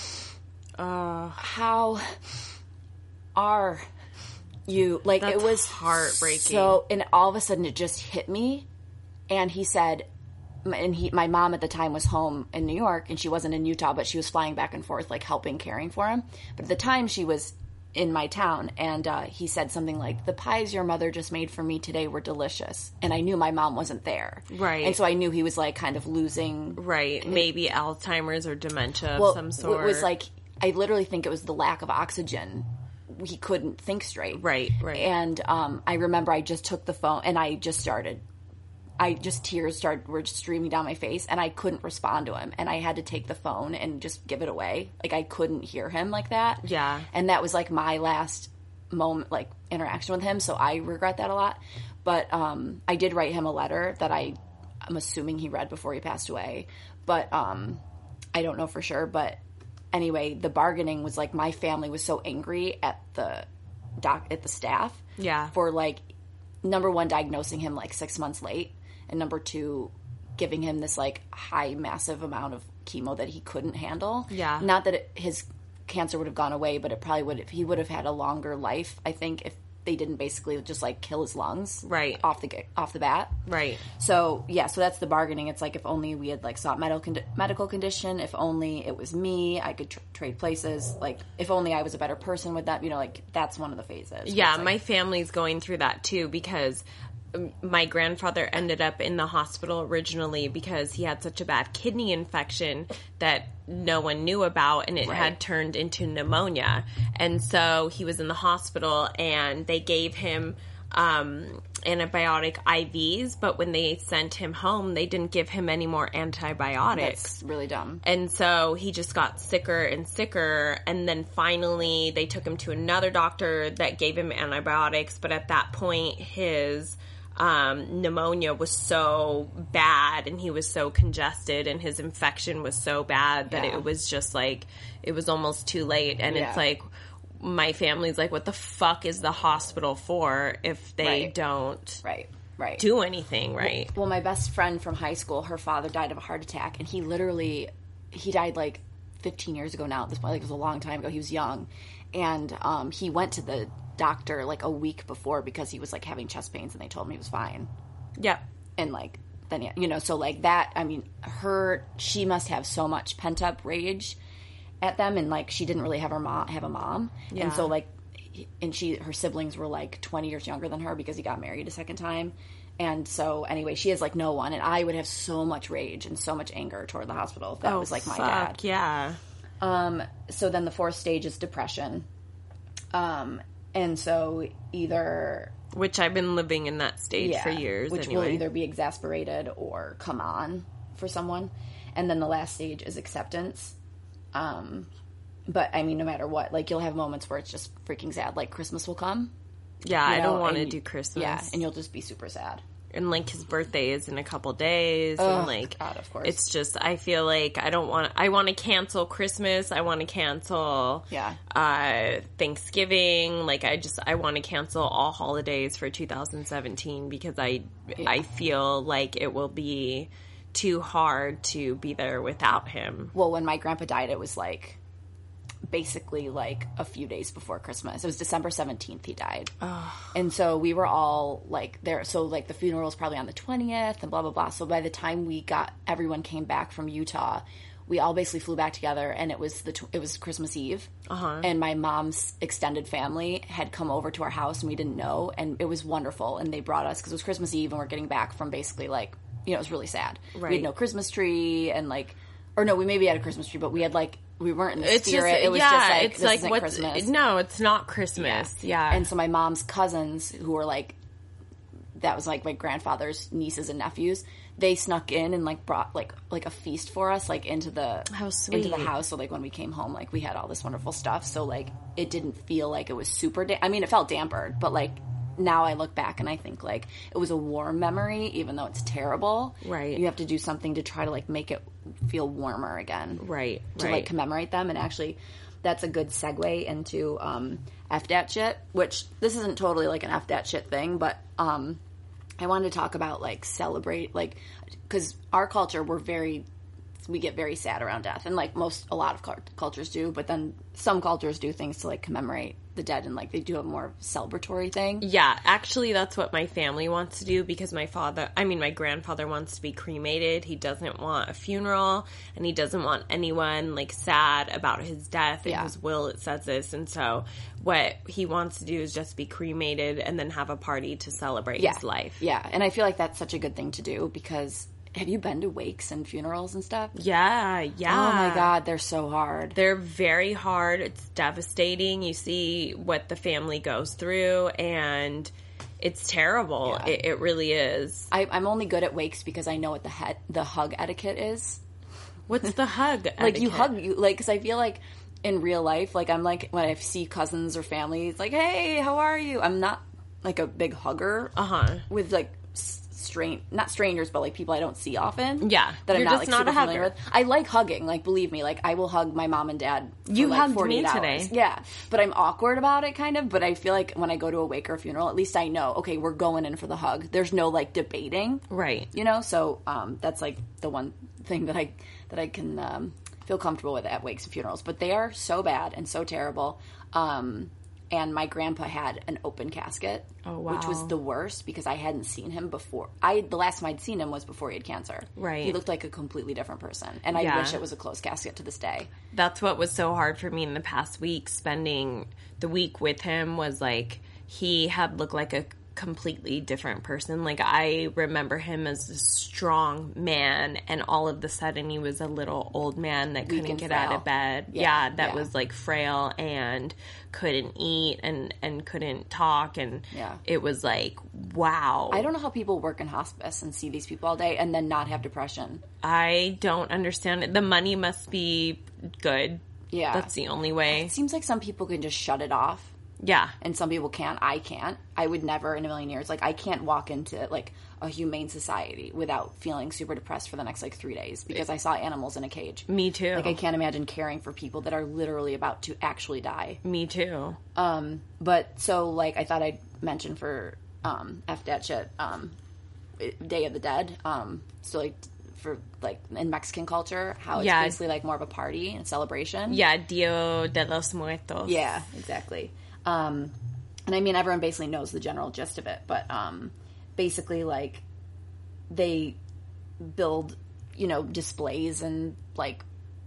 How are you?" Like, That's it was heartbreaking. So, and all of a sudden it just hit me. And he said, my mom at the time was home in New York, and she wasn't in Utah, but she was flying back and forth, like, helping, caring for him. But at the time she was in my town, and he said something like, "The pies your mother just made for me today were delicious." And I knew my mom wasn't there. Right. And so I knew he was, like, kind of losing... Right. Maybe Alzheimer's or dementia of some sort. It was like, I literally think it was the lack of oxygen. He couldn't think straight. Right. And I remember I just took the phone, and tears were just streaming down my face, and I couldn't respond to him, and I had to take the phone and just give it away. Like, I couldn't hear him like that. Yeah. And that was, like, my last moment, like, interaction with him, so I regret that a lot. But I did write him a letter that I'm assuming he read before he passed away, but I don't know for sure. But anyway, the bargaining was, like, my family was so angry at the staff for, like, number one, diagnosing him, like, 6 months late, and number two, giving him this, like, high, massive amount of chemo that he couldn't handle. Yeah. Not that his cancer would have gone away, but it probably he would have had a longer life, I think, if they didn't basically just, like, kill his lungs. Right. Off the bat. Right. So, yeah, so that's the bargaining. It's like, if only we had, like, sought medical condition, if only it was me, I could trade places, like, if only I was a better person with that, like, that's one of the phases. Yeah, like, my family's going through that, too, because my grandfather ended up in the hospital originally because he had such a bad kidney infection that no one knew about, and it had turned into pneumonia. And so he was in the hospital, and they gave him antibiotic IVs, but when they sent him home, they didn't give him any more antibiotics. That's really dumb. And so he just got sicker and sicker, and then finally they took him to another doctor that gave him antibiotics, but at that point his pneumonia was so bad, and he was so congested, and his infection was so bad that it was just like, it was almost too late. And it's like, my family's like, what the fuck is the hospital for if they don't do anything, right? Well, my best friend from high school, her father died of a heart attack, and he died like 15 years ago now at this point. Like, it was a long time ago. He was young. And he went to the doctor like a week before because he was like having chest pains, and they told him he was fine. Yep. And like, then, so like that, I mean, she must have so much pent up rage at them, and like, she didn't really have a mom. Yeah. And so like, her siblings were like 20 years younger than her because he got married a second time. And so anyway, she has like no one, and I would have so much rage and so much anger toward the hospital if that was like my dad. Yeah. So then the fourth stage is depression. And so either... Which I've been living in that stage for years, which will either be exasperated or come on for someone. And then the last stage is acceptance. But, I mean, no matter what, like, you'll have moments where it's just freaking sad. Like, Christmas will come. Yeah, I don't want to do Christmas. Yeah, and you'll just be super sad. And, like, his birthday is in a couple days. And, like, God, of course. It's just, I feel like I want to cancel Christmas. I want to cancel Thanksgiving. Like, I want to cancel all holidays for 2017 because I feel like it will be too hard to be there without him. Well, when my grandpa died, it was, like, basically like a few days before Christmas. It was December 17th he died. And so we were all like there. So like the funeral was probably on the 20th and blah, blah, blah. So by the time everyone came back from Utah, we all basically flew back together, and it was Christmas Eve. And my mom's extended family had come over to our house, and we didn't know, and it was wonderful. And they brought us, because it was Christmas Eve, and we're getting back from basically like, it was really sad. Right. We had no Christmas tree, and like, or no, we maybe had a Christmas tree, but we had like, we weren't in the spirit. It was just like, it's this like, isn't Christmas. No, it's not Christmas. Yeah. And so my mom's cousins, who were like that was like my grandfather's nieces and nephews. They snuck in and like brought like a feast for us, like into the How sweet. into the house. So like when we came home, like we had all this wonderful stuff. So like it didn't feel like it was super. I mean, it felt dampered, but like now I look back and I think like it was a warm memory, even though it's terrible. Right. You have to do something to try to like make it feel warmer again. Right. To like commemorate them. And actually, that's a good segue into F that shit, which this isn't totally like an F that shit thing, but I wanted to talk about like celebrate, like, because our culture, we get very sad around death, and like a lot of cultures do, but then some cultures do things to like commemorate the dead, and like they do a more celebratory thing. Yeah, actually that's what my family wants to do, because my grandfather wants to be cremated. He doesn't want a funeral, and he doesn't want anyone like sad about his death. In his will it says this, and so what he wants to do is just be cremated and then have a party to celebrate his life. Yeah, and I feel like that's such a good thing to do, because have you been to wakes and funerals and stuff? Yeah. Oh my God, they're so hard. They're very hard. It's devastating. You see what the family goes through, and it's terrible. Yeah. It really is. I'm only good at wakes because I know what the hug etiquette is. What's the hug etiquette? Like you hug, because I feel like in real life, like I'm like, when I see cousins or family, it's like, hey, how are you? I'm not like a big hugger. With like not strangers, but like people I don't see often. Yeah, that I'm you're not just like not a super hugger. familiar with. I like hugging. Like, believe me, like I will hug my mom and dad. You like hugged 48 me hours. today. Yeah, but I'm awkward about it, kind of. But I feel like when I go to a wake or a funeral, at least I know, okay, we're going in for the hug. There's no like debating, right? You know, so that's like the one thing that I can feel comfortable with at wakes and funerals. But they are so bad and so terrible. And my grandpa had an open casket, which was the worst because I hadn't seen him before. The last time I'd seen him was before he had cancer. Right. He looked like a completely different person. And I wish it was a closed casket to this day. That's what was so hard for me in the past week. Spending the week with him was like, he had looked like a completely different person. Like, I remember him as a strong man, and all of a sudden he was a little old man that couldn't get out of bed. That was like frail and couldn't eat and couldn't talk, and it was like, wow. I don't know how people work in hospice and see these people all day and then not have depression. I don't understand it. The money must be good. Yeah. That's the only way. It seems like some people can just shut it off. Yeah. And some people can't. I can't. I would never in a million years. Like, I can't walk into, like, a humane society without feeling super depressed for the next, like, 3 days because I saw animals in a cage. Me too. Like, I can't imagine caring for people that are literally about to actually die. Me too. But, so, like, I thought I'd mention for F that shit, Day of the Dead. So, like, for, like, in Mexican culture, how it's basically, like, more of a party and celebration. Yeah, Dia de los Muertos. Yeah, exactly. And I mean, everyone basically knows the general gist of it, but basically, like, they build, displays and, like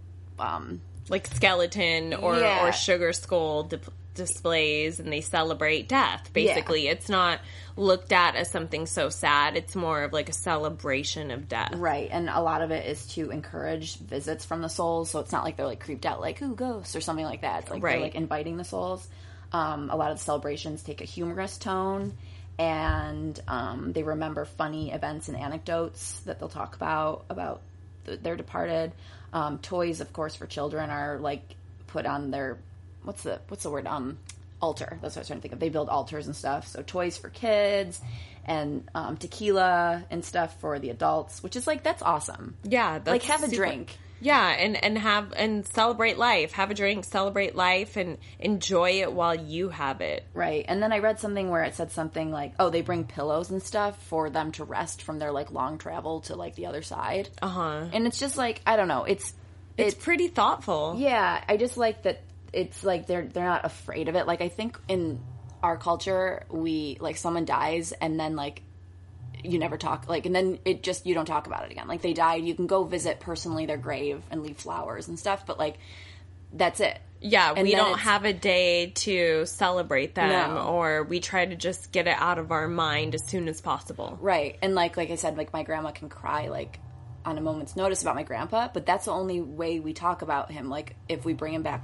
skeleton or sugar skull displays, and they celebrate death, basically. It's not looked at as something so sad. It's more of like a celebration of death. Right, and a lot of it is to encourage visits from the souls, so it's not like they're, like, creeped out, like, ooh, ghosts, or something like that. It's like they're, like, inviting the souls. A lot of the celebrations take a humorous tone, and they remember funny events and anecdotes that they'll talk about their departed. Toys, of course, for children are, like, put on their, what's the word? Altar. That's what I was trying to think of. They build altars and stuff. So toys for kids, and tequila and stuff for the adults, which is, like, that's awesome. Yeah. That's like, have a drink. Yeah, and celebrate life. Have a drink, celebrate life, and enjoy it while you have it. Right. And then I read something where it said something like, they bring pillows and stuff for them to rest from their, like, long travel to, like, the other side. And it's just, like, I don't know. It's pretty thoughtful. Yeah. I just like that it's, like, they're not afraid of it. Like, I think in our culture, we, like, someone dies and then, like, you never talk, like, and then you don't talk about it again. Like, they died, you can go visit personally their grave and leave flowers and stuff, but, like, that's it. Yeah, and we don't have a day to celebrate them, or we try to just get it out of our mind as soon as possible. Right, and like I said, like, my grandma can cry, like, on a moment's notice about my grandpa, but that's the only way we talk about him. Like, if we bring him back up,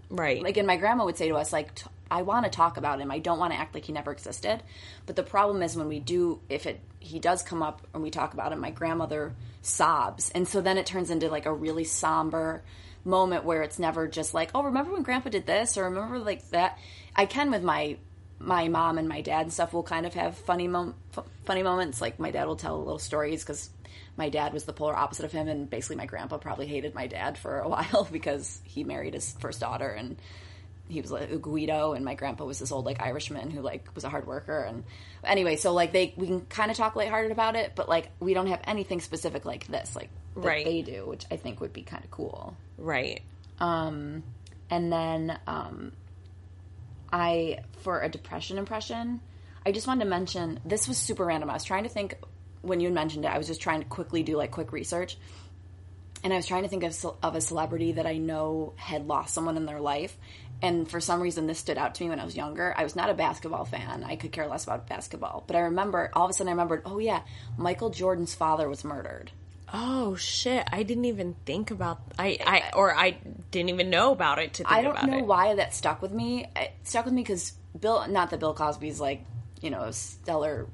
Right. Like, and my grandma would say to us, like, I want to talk about him. I don't want to act like he never existed. But the problem is when we do, he does come up and we talk about him, my grandmother sobs. And so then it turns into, like, a really somber moment where it's never just like, oh, remember when Grandpa did this? Or remember, like, that. I can with my mom and my dad and stuff. We'll kind of have funny moments. Like, my dad will tell little stories because my dad was the polar opposite of him, and basically my grandpa probably hated my dad for a while because he married his first daughter, and he was like a Guido, and my grandpa was this old, like, Irishman who, like, was a hard worker. And anyway, so, like, we can kind of talk lighthearted about it, but, like, we don't have anything specific like this, like, that right. they do, which I think would be kind of cool. Right. And then for a depression impression, I just wanted to mention, this was super random. I was trying to think, when you had mentioned it, I was just trying to quickly do, like, quick research. And I was trying to think of a celebrity that I know had lost someone in their life. And for some reason, this stood out to me when I was younger. I was not a basketball fan. I could care less about basketball. But I remember, all of a sudden I remembered, oh yeah, Michael Jordan's father was murdered. Oh, shit. I didn't even think about... I didn't even know about it to think about it. I don't know why that stuck with me. It stuck with me because not that Bill Cosby's, like, you know, a stellar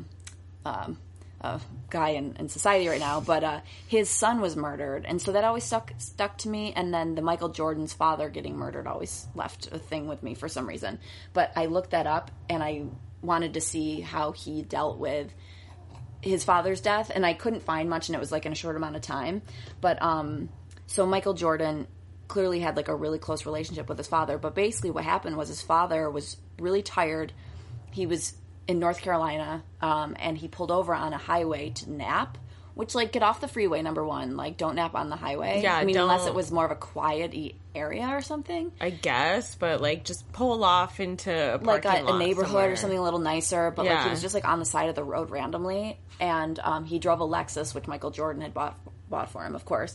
guy in society right now, but his son was murdered, and so that always stuck to me. And then the Michael Jordan's father getting murdered always left a thing with me for some reason. But I looked that up, and I wanted to see how he dealt with his father's death, and I couldn't find much, and it was, like, in a short amount of time. But so Michael Jordan clearly had, like, a really close relationship with his father, but basically what happened was his father was really tired. He was in North Carolina, and he pulled over on a highway to nap, which, like, get off the freeway, number one. Like, don't nap on the highway. Yeah, I mean, unless it was more of a quiet area or something. I guess, but, like, just pull off into a like parking a neighborhood somewhere. Or something a little nicer. But, like, he Yeah. was just, like, on the side of the road randomly. And he drove a Lexus, which Michael Jordan had bought for him, of course.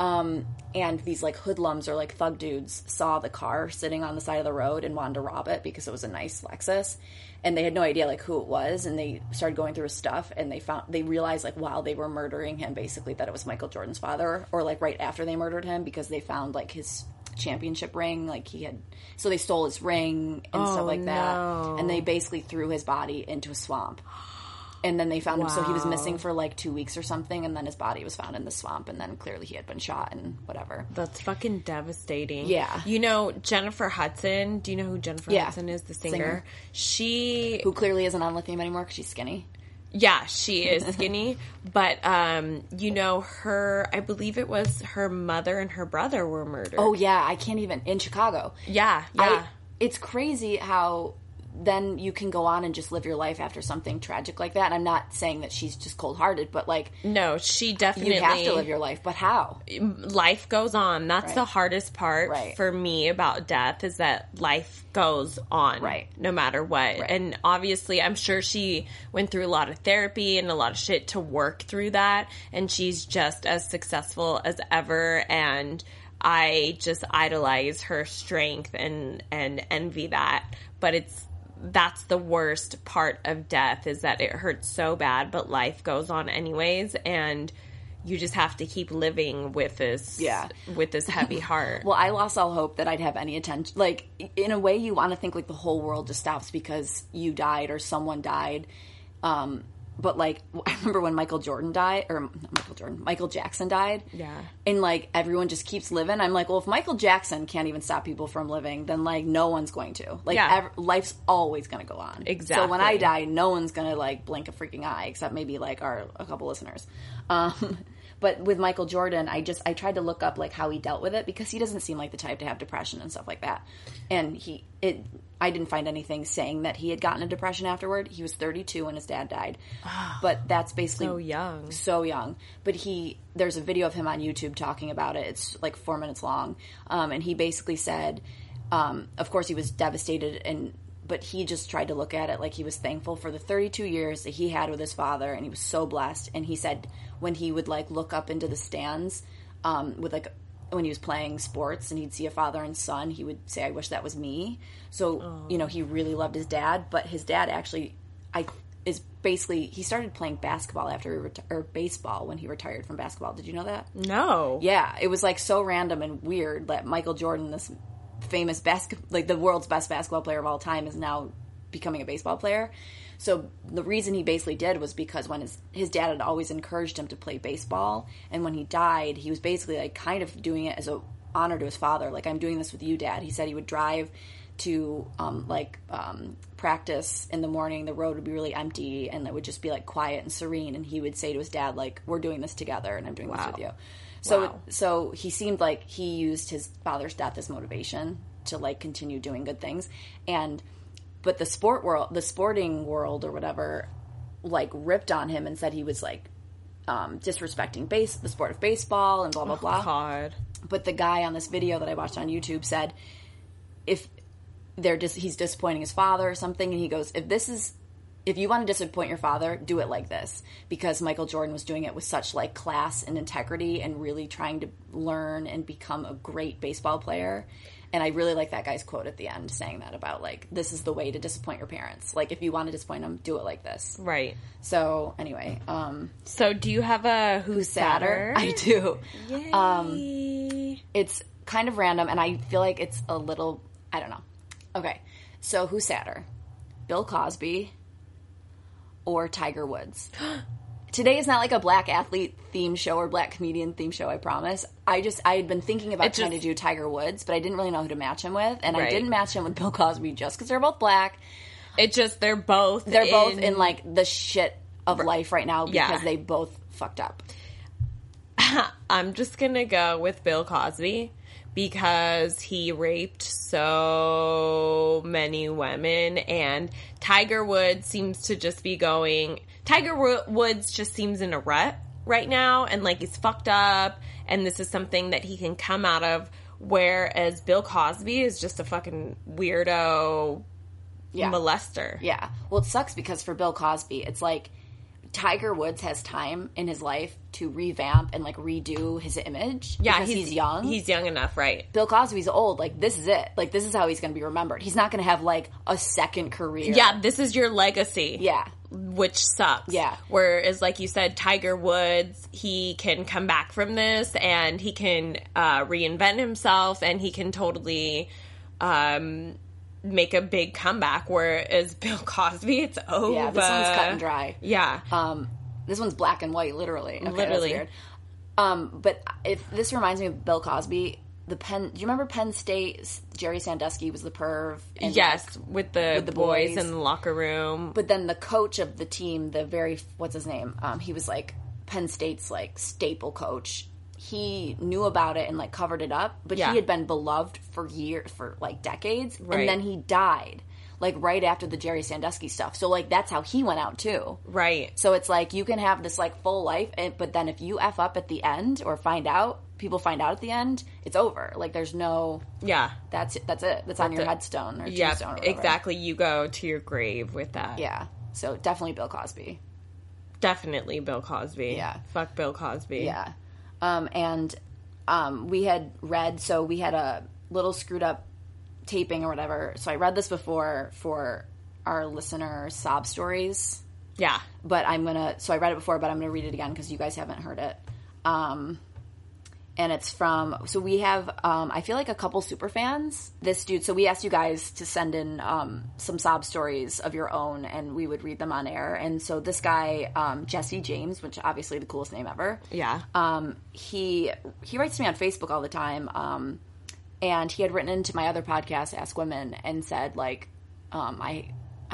And these, like, hoodlums or, like, thug dudes saw the car sitting on the side of the road and wanted to rob it because it was a nice Lexus. And they had no idea, like, who it was, and they started going through his stuff, and they realized, like, while they were murdering him, basically, that it was Michael Jordan's father, or, like, right after they murdered him, because they found, like, his championship ring, like, so they stole his ring and stuff like that, and they basically threw his body into a swamp. And then they found him, so he was missing for, like, 2 weeks or something, and then his body was found in the swamp, and then clearly he had been shot and whatever. That's fucking devastating. Yeah. You know, Jennifer Hudson, do you know who Jennifer Hudson is, the singer? Who clearly isn't on lithium anymore because she's skinny. Yeah, she is skinny, but, you know, I believe it was her mother and her brother were murdered. Oh, yeah, I can't even, in Chicago. Yeah. It's crazy how then you can go on and just live your life after something tragic like that. And I'm not saying that she's just cold-hearted, but, like... No, she definitely... You have to live your life, but how? Life goes on. That's the hardest part for me about death, is that life goes on. Right. No matter what. Right. And obviously, I'm sure she went through a lot of therapy and a lot of shit to work through that, and she's just as successful as ever, and I just idolize her strength and envy that. But that's the worst part of death, is that it hurts so bad, but life goes on anyways, and you just have to keep living with this heavy heart. Well, I lost all hope that I'd have any attention. Like, in a way, you want to think, like, the whole world just stops because you died or someone died. But, like, I remember when Michael Jackson died. Yeah. And, like, everyone just keeps living. I'm like, well, if Michael Jackson can't even stop people from living, then, like, no one's going to. Like, life's always going to go on. Exactly. So when I die, no one's going to, like, blink a freaking eye, except maybe, like, a couple listeners. But with Michael Jordan, I tried to look up, like, how he dealt with it, because he doesn't seem like the type to have depression and stuff like that. And I didn't find anything saying that he had gotten a depression afterward. He was 32 when his dad died. But that's basically... So young. But there's a video of him on YouTube talking about it. It's like 4 minutes long. And he basically said, of course he was devastated, but he just tried to look at it like he was thankful for the 32 years that he had with his father, and he was so blessed. And he said when he would, like, look up into the stands with, like, when he was playing sports and he'd see a father and son, he would say, I wish that was me. So, you know, he really loved his dad, but his dad actually he started playing basketball or baseball when he retired from basketball. Did you know that? No. Yeah, it was, like, so random and weird that Michael Jordan, this famous the world's best basketball player of all time is now becoming a baseball player. So the reason he basically did was because when his dad had always encouraged him to play baseball, and when he died, he was basically like kind of doing it as a honor to his father. Like, I'm doing this with you, Dad. He said he would drive to practice in the morning. The road would be really empty, and it would just be like quiet and serene. And he would say to his dad, like, we're doing this together, and I'm doing this with you. So he seemed like he used his father's death as motivation to like continue doing good things. But the sporting world or whatever, like, ripped on him and said he was like disrespecting the sport of baseball and blah blah blah. God. But the guy on this video that I watched on YouTube said he's disappointing his father or something, and he goes, if you want to disappoint your father, do it like this, because Michael Jordan was doing it with such like class and integrity and really trying to learn and become a great baseball player. And I really like that guy's quote at the end saying that about, like, this is the way to disappoint your parents. Like, if you want to disappoint them, do it like this. Right. So, anyway. So, do you have a Who's Sadder? I do. Yay. It's kind of random, and I feel like it's a little, I don't know. Okay. So, who's sadder? Bill Cosby or Tiger Woods? Today is not like a black athlete theme show or black comedian theme show, I promise. I had been thinking about trying to do Tiger Woods, but I didn't really know who to match him with. And I didn't match him with Bill Cosby just because they're both black. They're both in like the shit of life right now because they both fucked up. I'm just going to go with Bill Cosby because he raped so many women, and Tiger Woods seems to just be going... Tiger Woods just seems in a rut right now, and like he's fucked up, and this is something that he can come out of, whereas Bill Cosby is just a fucking weirdo molester. Yeah. Well, it sucks because for Bill Cosby, it's like Tiger Woods has time in his life to revamp and like redo his image. Yeah, because he's young. He's young enough, right? Bill Cosby's old. Like, this is it. Like, this is how he's going to be remembered. He's not going to have like a second career. Yeah, this is your legacy. Yeah. Which sucks. Yeah. Whereas, like you said, Tiger Woods, he can come back from this, and he can reinvent himself, and he can totally make a big comeback. Whereas Bill Cosby, it's over. Yeah, this one's cut and dry. Yeah. This one's black and white, literally. Okay, literally. That's weird. But if this reminds me of Bill Cosby. Do you remember Penn State? Jerry Sandusky was the perv. And yes, with the boys in the locker room. But then the coach of the team, what's his name? He was like Penn State's like staple coach. He knew about it and like covered it up, but he had been beloved for like decades, and then he died like right after the Jerry Sandusky stuff. So like that's how he went out too. Right. So it's like you can have this like full life, but then if you F up at the end or people find out at the end, it's over. Like there's no... Yeah. That's it. That's on your headstone or tombstone or whatever. Exactly. You go to your grave with that. Yeah. So definitely Bill Cosby. Definitely Bill Cosby. Yeah. Fuck Bill Cosby. Yeah. We had read... So we had a little screwed up taping or whatever. So I read this before for our listener sob stories. Yeah. But so I read it before, but I'm going to read it again because you guys haven't heard it. And it's from, so we have, I feel like a couple super fans. This dude, so we asked you guys to send in some sob stories of your own, and we would read them on air. And so this guy, Jesse James, which obviously the coolest name ever. Yeah. He writes to me on Facebook all the time. And he had written into my other podcast, Ask Women, and said, like, I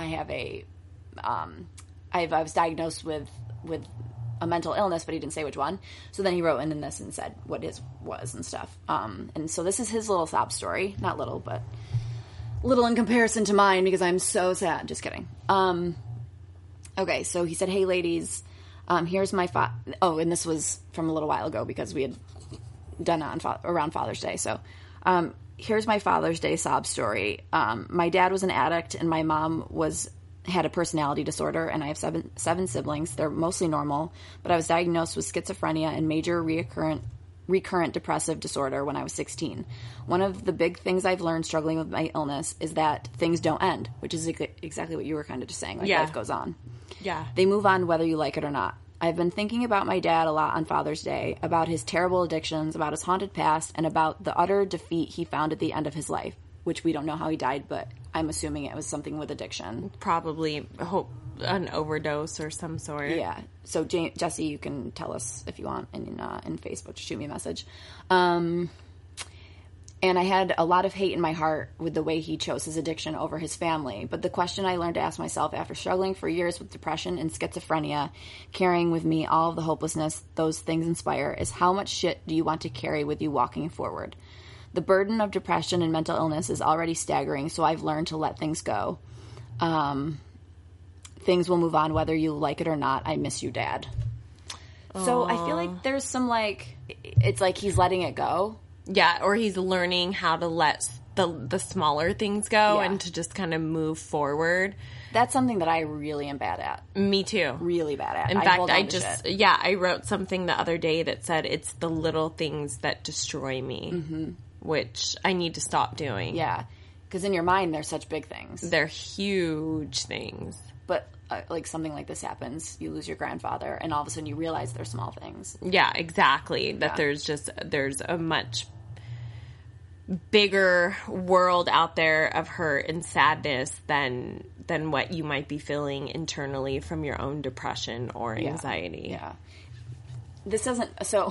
was diagnosed with a mental illness, but he didn't say which one. So then he wrote in this and said what his was and stuff. And so this is his little sob story. Not little, but little in comparison to mine because I'm so sad. Just kidding. Okay, so he said, "Hey, ladies, here's my and this was from a little while ago because we had done it around Father's Day. So here's my Father's Day sob story. My dad was an addict, and my mom had a personality disorder, and I have seven siblings. They're mostly normal, but I was diagnosed with schizophrenia and major recurrent depressive disorder when I was 16. One of the big things I've learned struggling with my illness is that things don't end, which is exactly what you were kind of just saying. Like, life goes on. Yeah. They move on whether you like it or not. I've been thinking about my dad a lot on Father's Day, about his terrible addictions, about his haunted past, and about the utter defeat he found at the end of his life. which we don't know how he died, but I'm assuming it was something with addiction. Probably an overdose or some sort. Yeah. So Jesse, you can tell us if you want in Facebook. Just shoot me a message. And I had a lot of hate in my heart with the way he chose his addiction over his family. But the question I learned to ask myself after struggling for years with depression and schizophrenia, carrying with me all of the hopelessness those things inspire, is how much shit do you want to carry with you walking forward? The burden of depression and mental illness is already staggering, so I've learned to let things go. Things will move on whether you like it or not. I miss you, Dad. Aww. So I feel like there's some, like, it's like he's letting it go. Yeah, or he's learning how to let the smaller things go and to just kind of move forward. That's something that I really am bad at. Me too. Really bad at. In fact, I wrote something the other day that said it's the little things that destroy me, which I need to stop doing. Yeah, because in your mind, they're such big things. They're huge things. But like something like this happens, you lose your grandfather, and all of a sudden you realize they're small things. Yeah, exactly. That there's a much bigger world out there of hurt and sadness than what you might be feeling internally from your own depression or anxiety. Yeah. This doesn't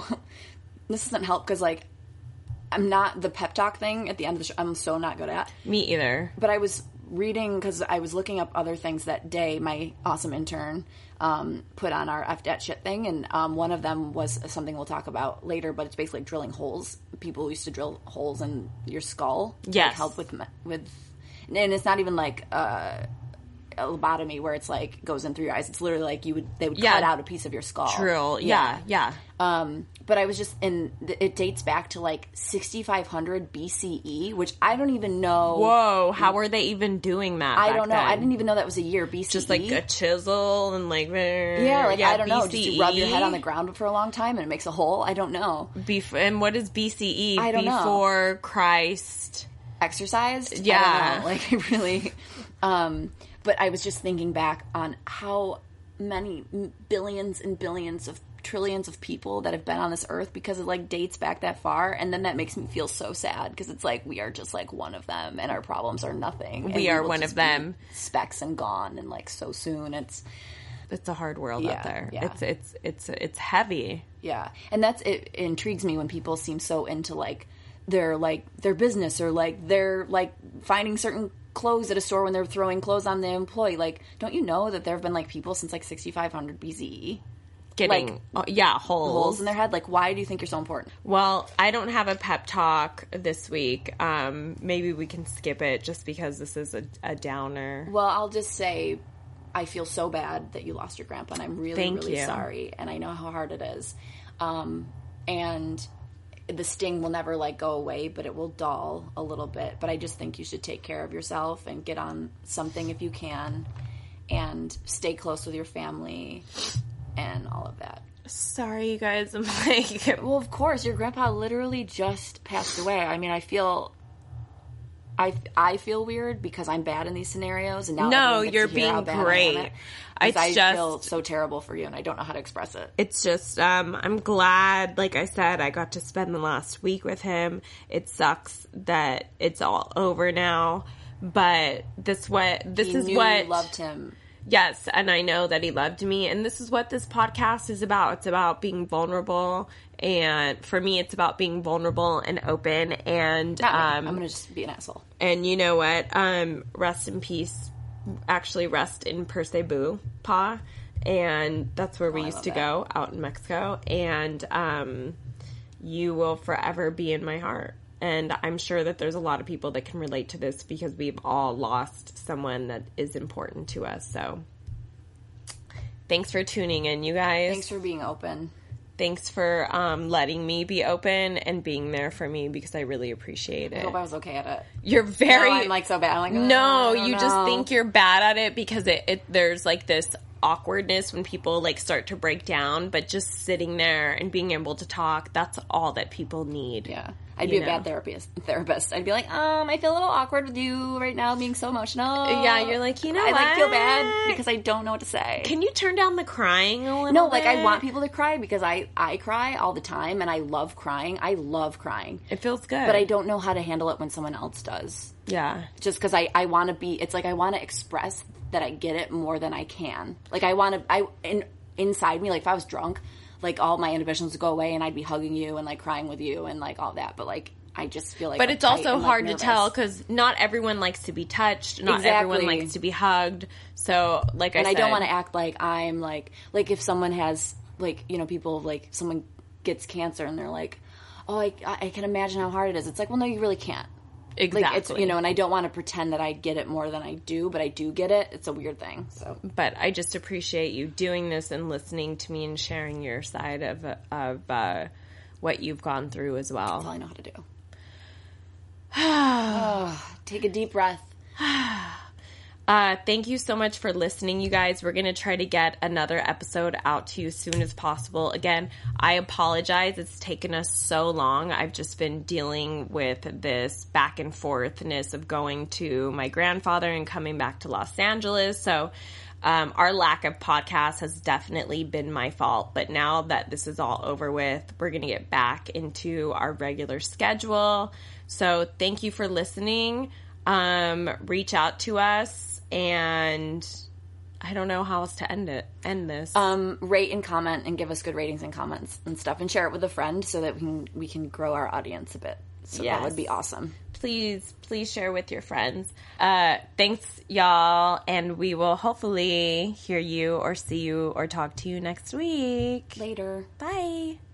help because, like, I'm not the pep talk thing at the end of the show. I'm so not good at. Me either. But I was reading, because I was looking up other things that day my awesome intern put on our FDAT shit thing, and one of them was something we'll talk about later, but it's basically drilling holes. People used to drill holes in your skull to help with, and it's not even like a lobotomy where it's like goes in through your eyes. It's literally like they would cut out a piece of your skull. True. Yeah. But I was just it dates back to like 6500 BCE, which I don't even know. Whoa, how were they even doing that? I don't know. Then? I didn't even know that was a year BCE. Just like a chisel and like I don't know. BCE? Just you rub your head on the ground for a long time and it makes a hole. I don't know. And what is BCE? I don't know. Before Christ exercised? Yeah, I don't know. Like really. But I was just thinking back on how many billions and billions of trillions of people that have been on this earth, because it like dates back that far, and then that makes me feel so sad because it's like we are just like one of them and our problems are nothing. We are one of them. Specks and gone, and like so soon it's a hard world out there. Yeah. It's heavy. Yeah. And it intrigues me when people seem so into like their business, or like they're like finding certain clothes at a store when they're throwing clothes on the employee. Like, don't you know that there have been like people since like 6500 BCE getting holes in their head? Like, why do you think you're so important? Well, I don't have a pep talk this week. Maybe we can skip it just because this is a downer. Well, I'll just say I feel so bad that you lost your grandpa, and I'm really, really sorry. And I know how hard it is. And the sting will never like go away, but it will dull a little bit. But I just think you should take care of yourself and get on something if you can, and stay close with your family and all of that. Sorry, you guys. I'm like, well, of course, your grandpa literally just passed away. I mean, I feel weird because I'm bad in these scenarios, and now you're being great. I feel so terrible for you, and I don't know how to express it. It's just, I'm glad, like I said, I got to spend the last week with him. It sucks that it's all over now, but this is what you loved him. Yes, and I know that he loved me, and this is what this podcast is about. It's about being vulnerable, and for me, it's about being vulnerable and open, and I'm going to just be an asshole. And you know what? Rest in peace. Actually, rest in Percebu, Pa, and that's where we used to go, out in Mexico, and you will forever be in my heart. And I'm sure that there's a lot of people that can relate to this because we've all lost someone that is important to us. So thanks for tuning in, you guys. Thanks for being open. Thanks for letting me be open and being there for me, because I really appreciate it. I hope I was okay at it. You're very... No, I'm like so bad. I'm like, no, you just think you're bad at it because there's like this awkwardness when people like start to break down, but just sitting there and being able to talk, that's all that people need. Yeah. I'd be a bad therapist. I'd be like, I feel a little awkward with you right now, being so emotional. Yeah, you're like, you know what? I feel bad because I don't know what to say. Can you turn down the crying a little No, bit? I want people to cry because I cry all the time and I love crying. I love crying. It feels good. But I don't know how to handle it when someone else does. Yeah. Just because I want to be, it's like I want to express that I get it more than I can. Like I want to, inside me, like if I was drunk, like all my inhibitions would go away and I'd be hugging you and like crying with you and like all that. But like I just feel like, but it's also hard to tell because not everyone likes to be touched. Not everyone likes to be hugged. So like I said, I don't want to act like I'm like if someone has like, you know, people like someone gets cancer and they're like, oh, I can imagine how hard it is. It's like, well, no, you really can't. Exactly. Like it's, you know, and I don't want to pretend that I get it more than I do, but I do get it. It's a weird thing. So, but I just appreciate you doing this and listening to me and sharing your side of what you've gone through as well. That's all I know how to do. Take a deep breath. Thank you so much for listening, you guys. We're going to try to get another episode out to you as soon as possible. Again, I apologize. It's taken us so long. I've just been dealing with this back and forthness of going to my grandfather and coming back to Los Angeles. So our lack of podcast has definitely been my fault. But now that this is all over with, we're going to get back into our regular schedule. So thank you for listening. Reach out to us. And I don't know how else to end this. Rate and comment and give us good ratings and comments and stuff and share it with a friend so that we can grow our audience a bit. So yes. That would be awesome. Please share with your friends. Thanks, y'all. And we will hopefully hear you or see you or talk to you next week. Later. Bye.